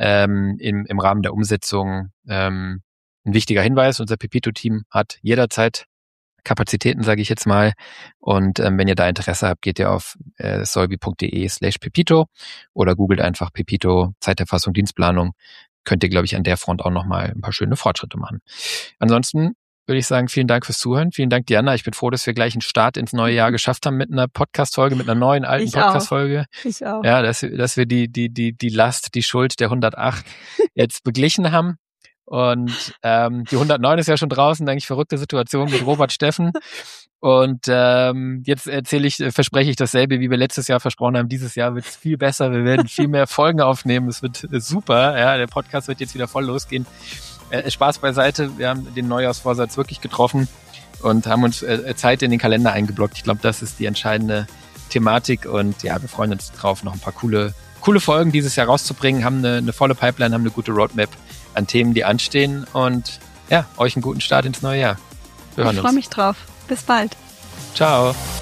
im Rahmen der Umsetzung ein wichtiger Hinweis. Unser Pepito-Team hat jederzeit Kapazitäten, sage ich jetzt mal. Und wenn ihr da Interesse habt, geht ihr auf solvi.de/Pepito oder googelt einfach Pepito, Zeiterfassung, Dienstplanung. Könnt ihr, glaube ich, an der Front auch nochmal ein paar schöne Fortschritte machen. Ansonsten würde ich sagen, vielen Dank fürs Zuhören. Vielen Dank, Diana. Ich bin froh, dass wir gleich einen Start ins neue Jahr geschafft haben mit einer Podcast-Folge, mit einer neuen alten Podcast-Folge. Ich auch. Ja, dass wir die Last, die Schuld der 108 jetzt beglichen haben. Und die 109 ist ja schon draußen, eigentlich verrückte Situation mit Robert Steffen. Und jetzt verspreche ich dasselbe, wie wir letztes Jahr versprochen haben. Dieses Jahr wird es viel besser. Wir werden viel mehr Folgen aufnehmen. Es wird super. Ja, der Podcast wird jetzt wieder voll losgehen. Spaß beiseite. Wir haben den Neujahrsvorsatz wirklich getroffen und haben uns Zeit in den Kalender eingeblockt. Ich glaube, das ist die entscheidende Thematik. Und ja, wir freuen uns drauf, noch ein paar coole Folgen dieses Jahr rauszubringen. Haben eine volle Pipeline, haben eine gute Roadmap an Themen, die anstehen. Und ja, euch einen guten Start ins neue Jahr. Wir hören uns. Ich freue mich drauf. Bis bald. Ciao.